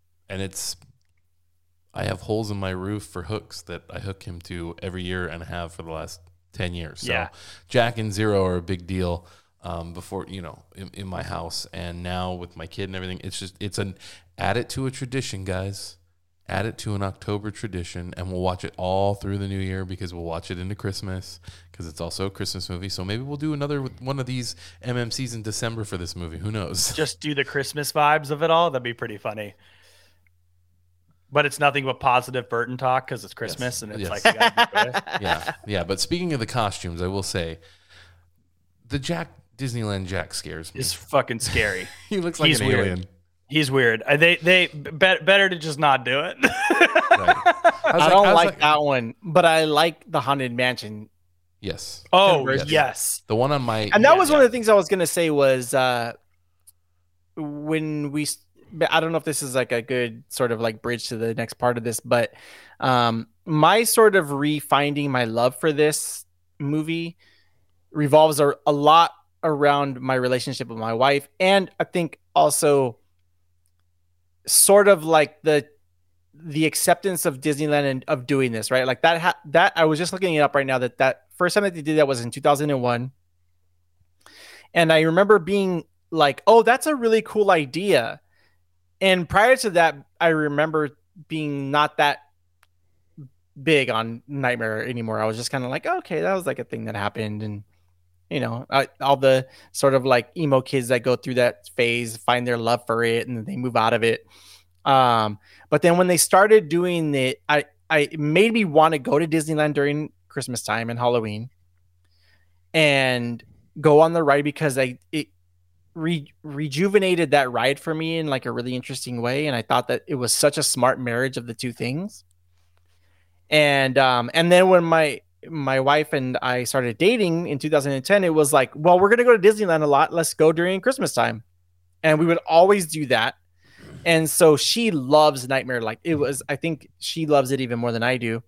I have holes in my roof for hooks that I hook him to every year and have for the last 10 years. So yeah. Jack and Zero are a big deal before, in my house. And now with my kid and everything, add it to a tradition, guys. Add it to an October tradition, and we'll watch it all through the new year because we'll watch it into Christmas because it's also a Christmas movie. So maybe we'll do another one of these MMCs in December for this movie. Who knows? Just do the Christmas vibes of it all. That'd be pretty funny. But it's nothing but positive Burton talk because it's Christmas and it's like, you gotta be yeah. But speaking of the costumes, I will say the Disneyland Jack scares me. It's fucking scary. He looks like an alien. He's weird. They better to just not do it. Right. I don't like that one, but I like the Haunted Mansion. Yes. Oh, yes. The one on my... And that was one of the things I was going to say was when we... I don't know if this is like a good sort of like bridge to the next part of this, but my sort of refinding my love for this movie revolves a lot around my relationship with my wife. And I think also sort of like the acceptance of Disneyland and of doing this, right? Like that I was just looking it up right now that first time that they did that was in 2001. And I remember being like, oh, that's a really cool idea. And prior to that, I remember being not that big on Nightmare anymore. I was just kind of like, okay, that was like a thing that happened. And, all the sort of like emo kids that go through that phase find their love for it and then they move out of it. But then when they started doing it, it made me want to go to Disneyland during Christmas time and Halloween and go on the ride because it rejuvenated that ride for me in like a really interesting way. And I thought that it was such a smart marriage of the two things. And then when my wife and I started dating in 2010, it was like, well, we're going to go to Disneyland a lot. Let's go during Christmas time. And we would always do that. And so she loves Nightmare. Like I think she loves it even more than I do.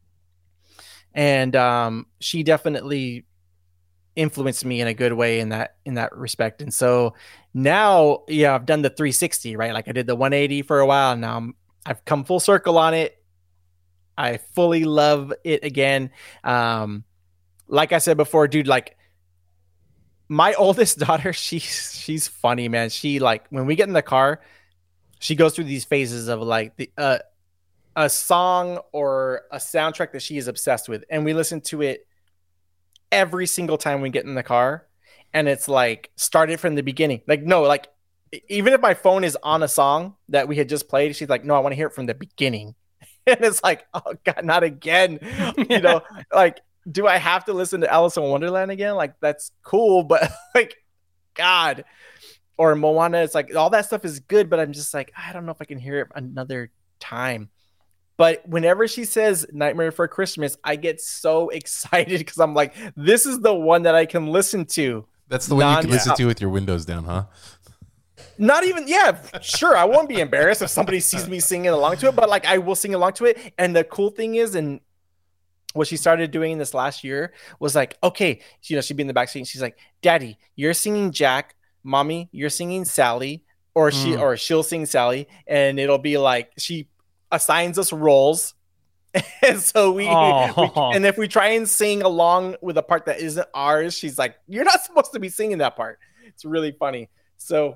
And she definitely influenced me in a good way in that respect. And so now, I've done the 360, right? Like I did the 180 for a while. Now I've come full circle on it. I fully love it again. Like I said before, dude, like my oldest daughter, she's funny, man. She like, when we get in the car, she goes through these phases of like a song or a soundtrack that she is obsessed with. And we listen to it every single time we get in the car. And it's like, started from the beginning. Like, no, like even if my phone is on a song that we had just played, she's like, no, I want to hear it from the beginning. And it's like, oh God, not again. Like, do I have to listen to Alice in Wonderland again? Like, that's cool, but like, God. Or Moana, it's like all that stuff is good, but I'm just like, I don't know if I can hear it another time. But whenever she says Nightmare Before Christmas, I get so excited because I'm like, this is the one that I can listen to. That's the one you can listen to with your windows down, huh? Not even, yeah, sure. I won't be embarrassed if somebody sees me singing along to it, but like I will sing along to it. And the cool thing is, and what she started doing this last year was like, okay, she'd be in the back seat and she's like, Daddy, you're singing Jack, Mommy, you're singing Sally, or she'll sing Sally, and it'll be like she assigns us roles. And so we and if we try and sing along with a part that isn't ours, she's like, you're not supposed to be singing that part. It's really funny. So,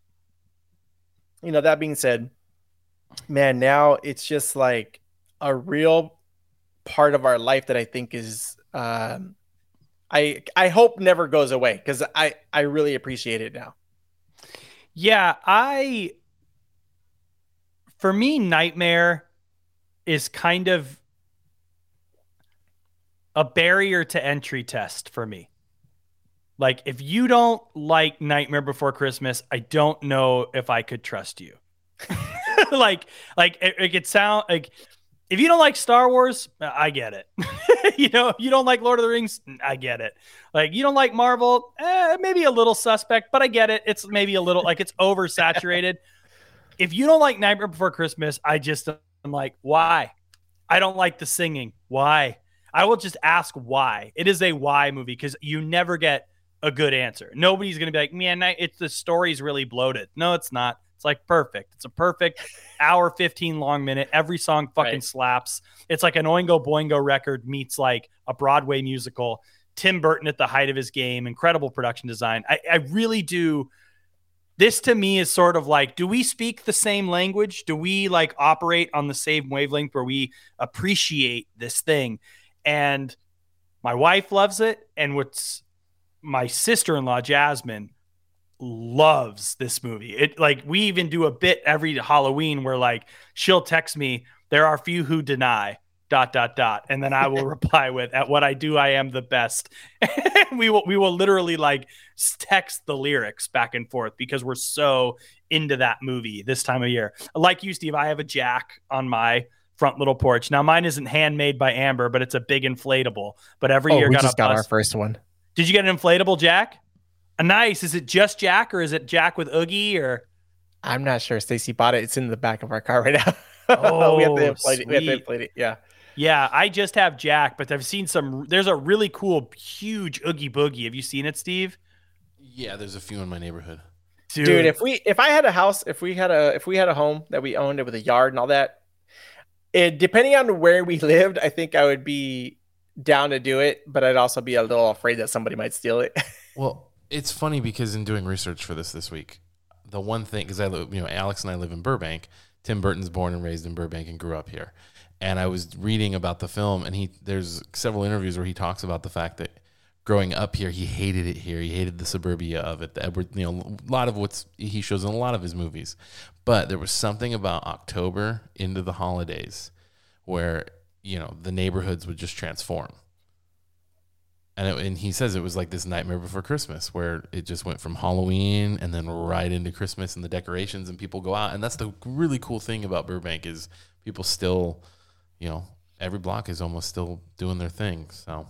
that being said, man, now it's just like a real part of our life that I think is I hope never goes away, because I really appreciate it now. Yeah, for me, Nightmare is kind of a barrier to entry test for me. Like, if you don't like Nightmare Before Christmas, I don't know if I could trust you. like it could sound like, if you don't like Star Wars, I get it. You don't like Lord of the Rings, I get it. Like, you don't like Marvel, maybe a little suspect, but I get it. It's maybe a little like it's oversaturated. If you don't like Nightmare Before Christmas, I'm like, why? I don't like the singing. Why? I will just ask why. It is a why movie, because you never get a good answer. Nobody's going to be like, man, it's the story's really bloated. No, it's not. It's like perfect. It's a perfect hour, 15 long minute. Every song fucking slaps. It's like an Oingo Boingo record meets like a Broadway musical. Tim Burton at the height of his game. Incredible production design. I really do. This to me is sort of like, do we speak the same language? Do we like operate on the same wavelength where we appreciate this thing? And my wife loves it. And my sister-in-law, Jasmine, loves this movie. It like, we even do a bit every Halloween where like she'll text me, there are few who deny ... And then I will reply with, at what I do, I am the best. And we will literally like text the lyrics back and forth because we're so into that movie this time of year. Like you, Steve, I have a Jack on my front little porch. Now mine isn't handmade by Amber, but it's a big inflatable. But every year we got our first one. Did you get an inflatable Jack? Nice. Is it just Jack, or is it Jack with Oogie? Or I'm not sure. Stacy bought it. It's in the back of our car right now. Oh, we have to inflate it. Yeah. Yeah, I just have Jack, but I've seen there's a really cool, huge Oogie Boogie. Have you seen it, Steve? Yeah, there's a few in my neighborhood. Dude, if I had a house, if we had a home that we owned with a yard and all that, depending on where we lived, I think I would be down to do it, but I'd also be a little afraid that somebody might steal it. Well, it's funny because in doing research for this week, the one thing, because Alex and I live in Burbank. Tim Burton's born and raised in Burbank and grew up here. And I was reading about the film, and there's several interviews where he talks about the fact that growing up here, he hated it here. He hated the suburbia of it. The Edward, a lot of what he shows in a lot of his movies. But there was something about October into the holidays where, the neighborhoods would just transform. And he says it was like this Nightmare Before Christmas, where it just went from Halloween and then right into Christmas and the decorations, and people go out. And that's the really cool thing about Burbank is people still, every block is almost still doing their thing. So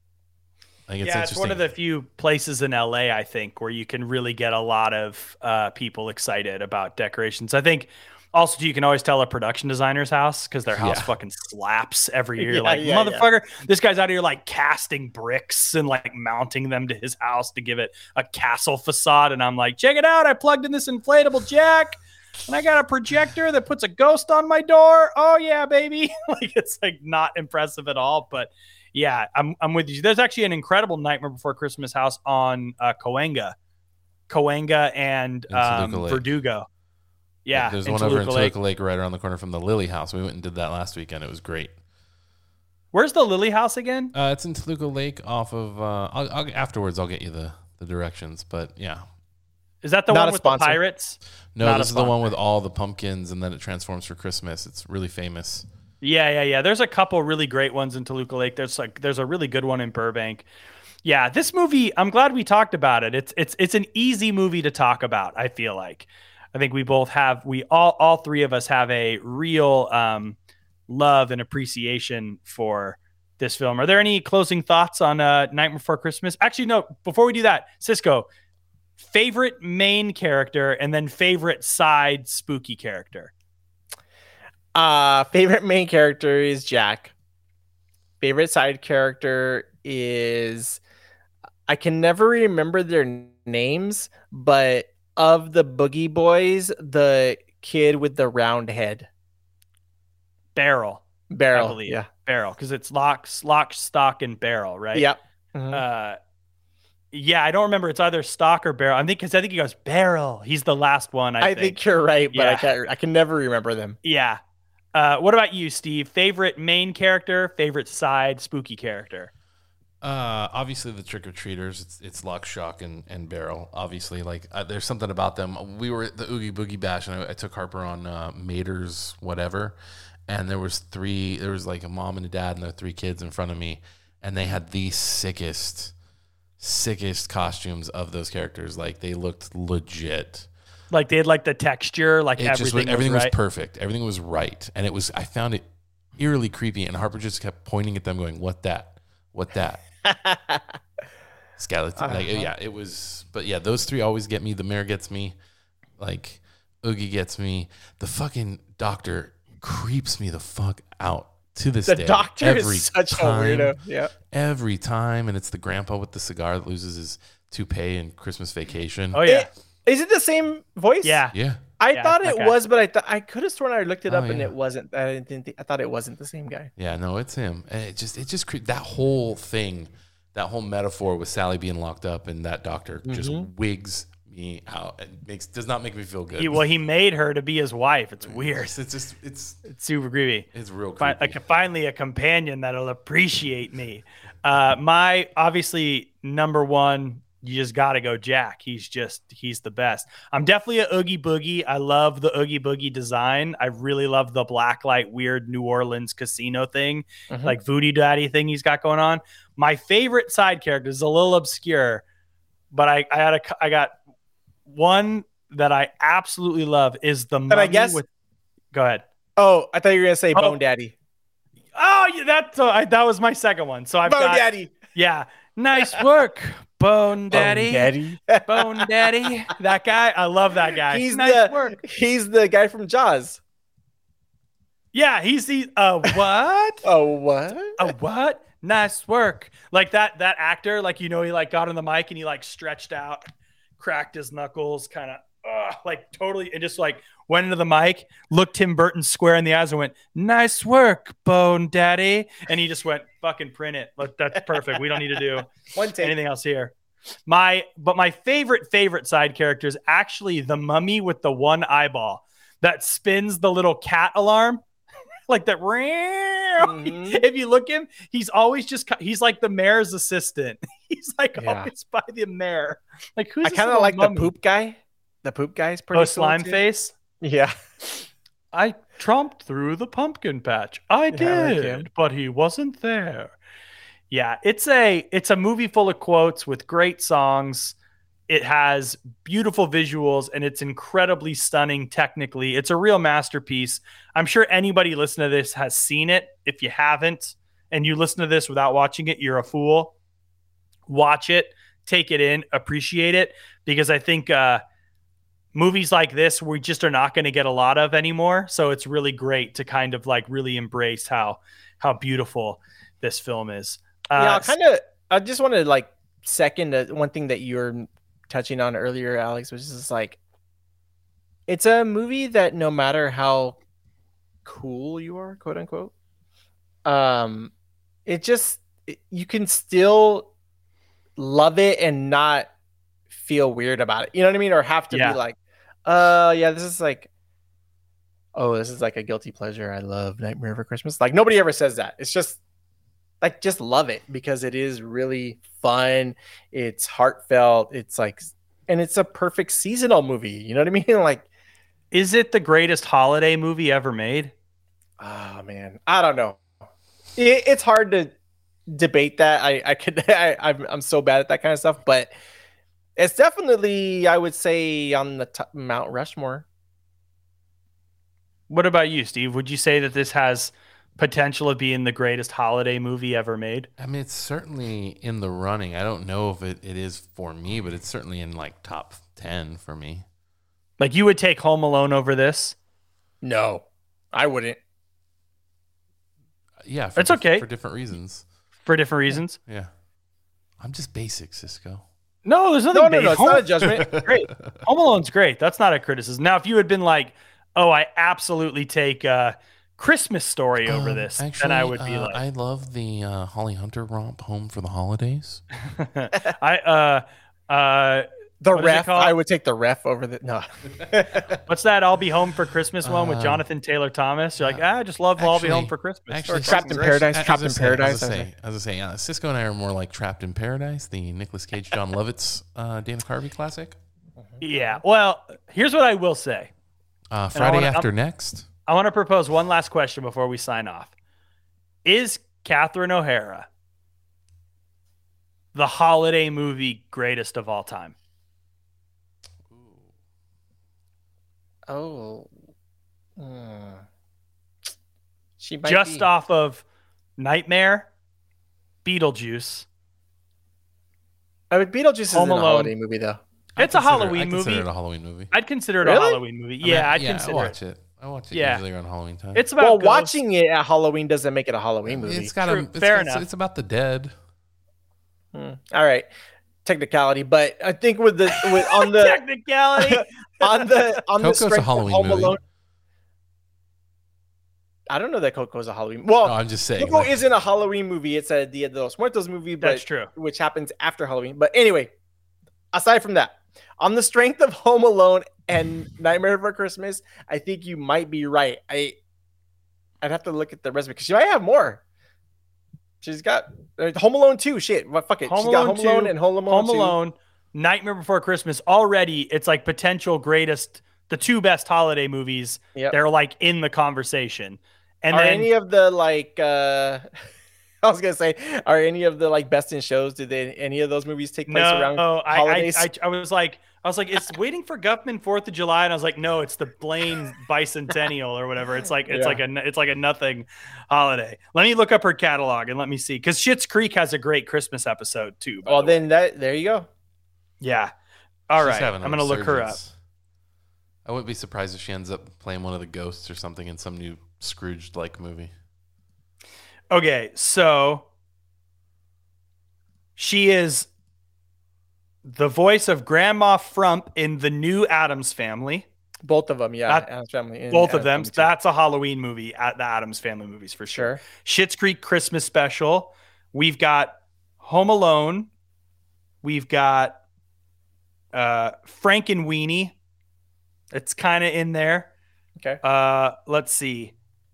I think it's one of the few places in LA, I think, where you can really get a lot of people excited about decorations. I think also, you can always tell a production designer's house because their house fucking slaps every year. Motherfucker, this guy's out here like casting bricks and like mounting them to his house to give it a castle facade. And I'm like, check it out. I plugged in this inflatable Jack and I got a projector that puts a ghost on my door. Oh yeah, baby. Like, it's like not impressive at all. But yeah, I'm with you. There's actually an incredible Nightmare Before Christmas house on Cahuenga and Verdugo. Yeah, there's one over in Toluca Lake right around the corner from the Lily House. We went and did that last weekend. It was great. Where's the Lily House again? It's in Toluca Lake off of... afterwards, I'll get you the directions, but yeah. Is that the one with the pirates? No, this is the one with all the pumpkins, and then it transforms for Christmas. It's really famous. Yeah. There's a couple really great ones in Toluca Lake. There's a really good one in Burbank. Yeah, this movie, I'm glad we talked about it. It's an easy movie to talk about, I feel like. I think we all three of us have a real love and appreciation for this film. Are there any closing thoughts on Night Before Christmas? Actually, no. Before we do that, Cisco, favorite main character and then favorite side spooky character. Favorite main character is Jack. Favorite side character is, I can never remember their names, but of the Boogie Boys, the kid with the round head. Barrel, I Barrel. believe. Yeah. Barrel, because it's lock, stock, and barrel, right? Yep. Mhm. Yeah, I don't remember. It's either stock or barrel. I think he goes barrel. He's the last one. I think you're right, but Yeah. I can never remember them. Yeah. What about you, Steve? Favorite main character, favorite side spooky character? Obviously the trick-or-treaters, it's Lock, Shock, and Barrel. Obviously, like there's something about them. We were at the Oogie Boogie Bash, and I took Harper on Mater's whatever, and there was like a mom and a dad and their 3 kids in front of me, and they had the sickest costumes of those characters. Like they looked legit. Like they had like the texture, like Everything was right. perfect. Everything was right, and I found it eerily creepy. And Harper just kept pointing at them, going, "What that? What that?" Skeleton. Like, yeah, it was. But yeah, those 3 always get me. The mayor gets me. Like Oogie gets me. The fucking doctor creeps me the fuck out to this day. The doctor every is such time, a weirdo. Yeah. Every time, and it's the grandpa with the cigar that loses his toupee in Christmas Vacation. Oh yeah. Is it the same voice? Yeah. Yeah. I thought it okay. was, but I could have sworn I looked it Oh, up and yeah. it wasn't. I thought it wasn't the same guy. Yeah, no, it's him. And it just that whole thing, that whole metaphor with Sally being locked up and that doctor just wigs me out and does not make me feel good. He made her to be his wife. It's weird. It's super creepy. It's real creepy. Finally a companion that'll appreciate me. My obviously number one, you just got to go Jack. He's the best. I'm definitely a Oogie Boogie. I love the Oogie Boogie design. I really love the blacklight weird New Orleans casino thing, like Voodoo Daddy thing he's got going on. My favorite side character is a little obscure, but I got one that I absolutely love is the mummy. I guess. Go ahead. Oh, I thought you were gonna say Bone Daddy. Oh, yeah, that was my second one. So I've Bone got Daddy. Yeah, nice work, Bone Daddy. Bone Daddy. That guy, I love that guy. He's nice work. He's the guy from Jaws. Yeah, he's the what? Oh, what? A what? Nice work. Like that actor, like he like got on the mic and he like stretched out, cracked his knuckles, kind of like totally, and just like went into the mic, looked Tim Burton square in the eyes and went, "Nice work, Bone Daddy." And he just went, "Fucking print it. That's perfect. We don't need to do anything else here." My favorite side character is actually the mummy with the one eyeball that spins the little cat alarm. Like that. If you look him, he's always he's like the mayor's assistant. He's like always by the mayor. Like who's I kind of like mummy? The poop guy. The poop guy's pretty cool slime too. Face. Yeah. I tromped through the pumpkin patch. I did, but he wasn't there. Yeah, it's a movie full of quotes with great songs. It has beautiful visuals and it's incredibly stunning technically. It's a real masterpiece. I'm sure anybody listening to this has seen it. If you haven't and you listen to this without watching it, you're a fool. Watch it, take it in, appreciate it, because I think movies like this we just are not going to get a lot of anymore. So it's really great to kind of like really embrace how beautiful this film is. I just want to like second one thing that you're touching on earlier, Alex, which is like, it's a movie that no matter how cool you are, quote unquote, you can still love it and not feel weird about it. You know what I mean? Or have to be like, this is like a guilty pleasure. I love Nightmare Before Christmas. Like nobody ever says that. It's just like, just love it because it is really fun. It's heartfelt. It's like, and it's a perfect seasonal movie. You know what I mean? Like, is it the greatest holiday movie ever made? Oh man, I don't know. It's hard to debate that. I'm so bad at that kind of stuff, but it's definitely, I would say, on the top, Mount Rushmore. What about you, Steve? Would you say that this has potential of being the greatest holiday movie ever made? I mean, it's certainly in the running. I don't know if it is for me, but it's certainly in like top 10 for me. Like, you would take Home Alone over this? No, I wouldn't. Yeah, it's okay for different reasons. For different reasons. Yeah, I'm just basic, Cisco. No, there's nothing. No, it's not a judgment. Great. Home Alone's great. That's not a criticism. Now, if you had been like, "Oh, I absolutely take Christmas Story over this," actually, then I would be like, I love the Holly Hunter romp, Home for the Holidays. The Ref. I would take The Ref over the no. What's that? I'll Be Home for Christmas one with Jonathan Taylor Thomas. You're like, I just love I'll Be Home for Christmas. Actually, Trapped in Paradise. Trapped in Paradise. As I say, Cisco and I are more like Trapped in Paradise, the Nicolas Cage, John Lovitz, Dana Carvey classic. Yeah. Well, here's what I will say. Friday After Next. I want to propose one last question before we sign off. Is Catherine O'Hara the holiday movie greatest of all time? Oh, she might just be. Off of Nightmare, Beetlejuice. Beetlejuice is a holiday movie, though. It's a Halloween movie. I consider it a Halloween movie. I'd consider it a Halloween movie. Yeah, I'd consider I watch it. I watch it usually around Halloween time. It's about watching it at Halloween doesn't make it a Halloween movie. It's got fair enough. It's about the dead. All right, technicality, but I think on the technicality on the Coco's strength a Halloween of Home movie. Alone. I don't know that Coco's a Halloween. Well, no, I'm just saying. Coco isn't a Halloween movie. It's a Dia de los Muertos movie. But, that's true. Which happens after Halloween. But anyway, aside from that, on the strength of Home Alone and Nightmare Before Christmas, I think you might be right. I'd have to look at the resume because she might have more. She's got Home Alone 2. Shit, well, fuck it. She's got Home Alone and Home Alone 2. Nightmare Before Christmas. Already, it's like potential greatest, the two best holiday movies. Yep. They're like in the conversation. And are then any of the like I was gonna say, are any of the like Best in Shows? Did any of those movies take place around holidays? I was like, it's Waiting for Guffman 4th of July, and I was like, no, it's the Blaine Bicentennial or whatever. It's like it's like a nothing holiday. Let me look up her catalog and let me see, because Schitt's Creek has a great Christmas episode too. Well, then there you go. Yeah. All She's right. having I'm gonna look her up. I wouldn't be surprised if she ends up playing one of the ghosts or something in some new Scrooge-like movie. Okay, so she is the voice of Grandma Frump in the new Addams Family. Both of them, yeah. Addams Family. Both of them. That's a Halloween movie at the Addams Family movies for sure. Schitt's Creek Christmas Special. We've got Home Alone. We've got Frankenweenie. It's kind of in there. Okay. Let's see.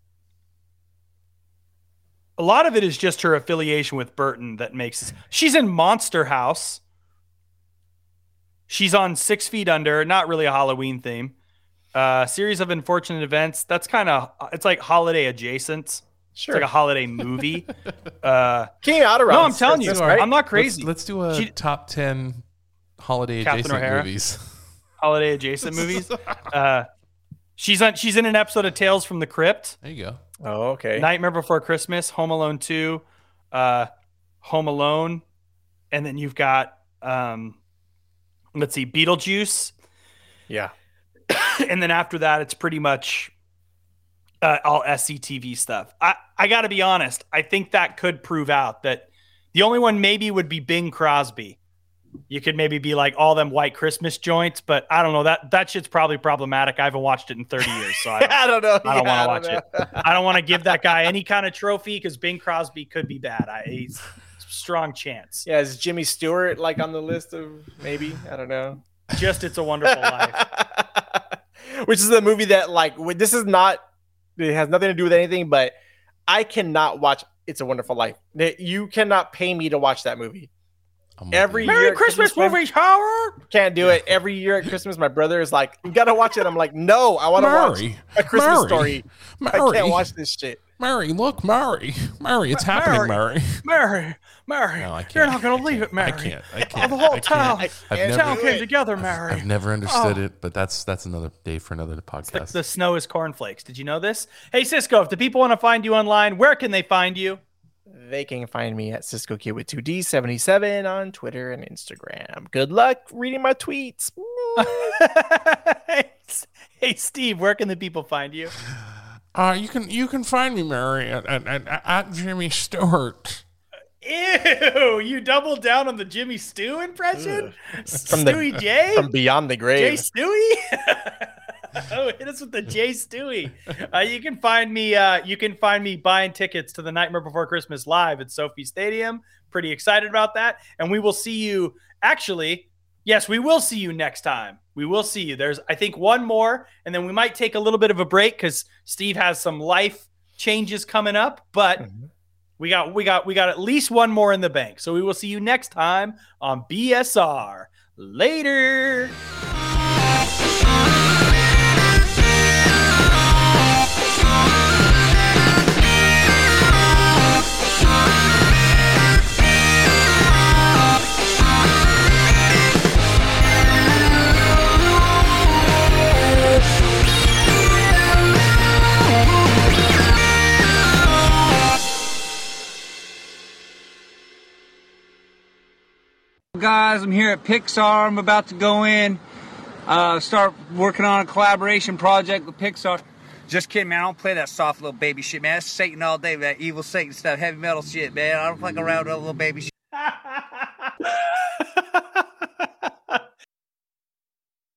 A lot of it is just her affiliation with Burton that makes this. She's in Monster House. She's on 6 Feet Under. Not really a Halloween theme. Series of Unfortunate Events. That's kind of, it's like holiday adjacent. Sure. It's like a holiday movie. King out around. No, I'm telling you, right? I'm not crazy. Let's do a top 10 holiday adjacent movies. Holiday adjacent movies. She's in an episode of Tales from the Crypt. There you go. Oh, okay. Nightmare Before Christmas, Home Alone 2, Home Alone, and then you've got let's see, Beetlejuice. Yeah. And then after that, it's pretty much all SCTV stuff. I got to be honest. I think that could prove out that the only one maybe would be Bing Crosby. You could maybe be like all them white Christmas joints, but I don't know. That shit's probably problematic. I haven't watched it in 30 years, so I don't know. I don't want to watch it. I don't want to give that guy any kind of trophy because Bing Crosby could be bad. He's a strong chance. Yeah, is Jimmy Stewart like on the list of maybe? I don't know. Just It's a Wonderful Life. Which is a movie that this is not, it has nothing to do with anything, but I cannot watch It's a Wonderful Life. You cannot pay me to watch that movie. Every year Merry Christmas movies, Howard. Can't do it. Every year at Christmas, my brother is like, "You gotta watch it." I'm like, "No, I want to watch A Christmas Story. I can't watch this shit." Mary, look, Mary, it's happening, Mary. Mary, No, I can't. you're not going to leave it, Mary. I can't. Oh, the whole I town, can't. town came together, Mary. I've never understood it, but that's another day for another podcast. The snow is cornflakes. Did you know this? Hey, Cisco, if the people want to find you online, where can they find you? They can find me at Cisco Kid with 2D77 on Twitter and Instagram. Good luck reading my tweets. Hey, Steve, where can the people find you? You can find me, Mary, at Jimmy Stewart. Ew! You doubled down on the Jimmy Stew impression. From Stewie J from Beyond the Grave. Jay Stewie. Oh, hit us with the Jay Stewie. You can find me buying tickets to the Nightmare Before Christmas live at Sophie Stadium. Pretty excited about that, and we will see you. Actually, yes, we will see you next time. We will see you. There's, I think, one more, and then we might take a little bit of a break because Steve has some life changes coming up, but. We got at least one more in the bank. So we will see you next time on BSR. Later. Guys, I'm here at Pixar. I'm about to go in, start working on a collaboration project with Pixar. Just kidding, man. I don't play that soft little baby shit, man. That's Satan all day, that evil Satan stuff, heavy metal shit, man. I don't fuck around with that little baby shit.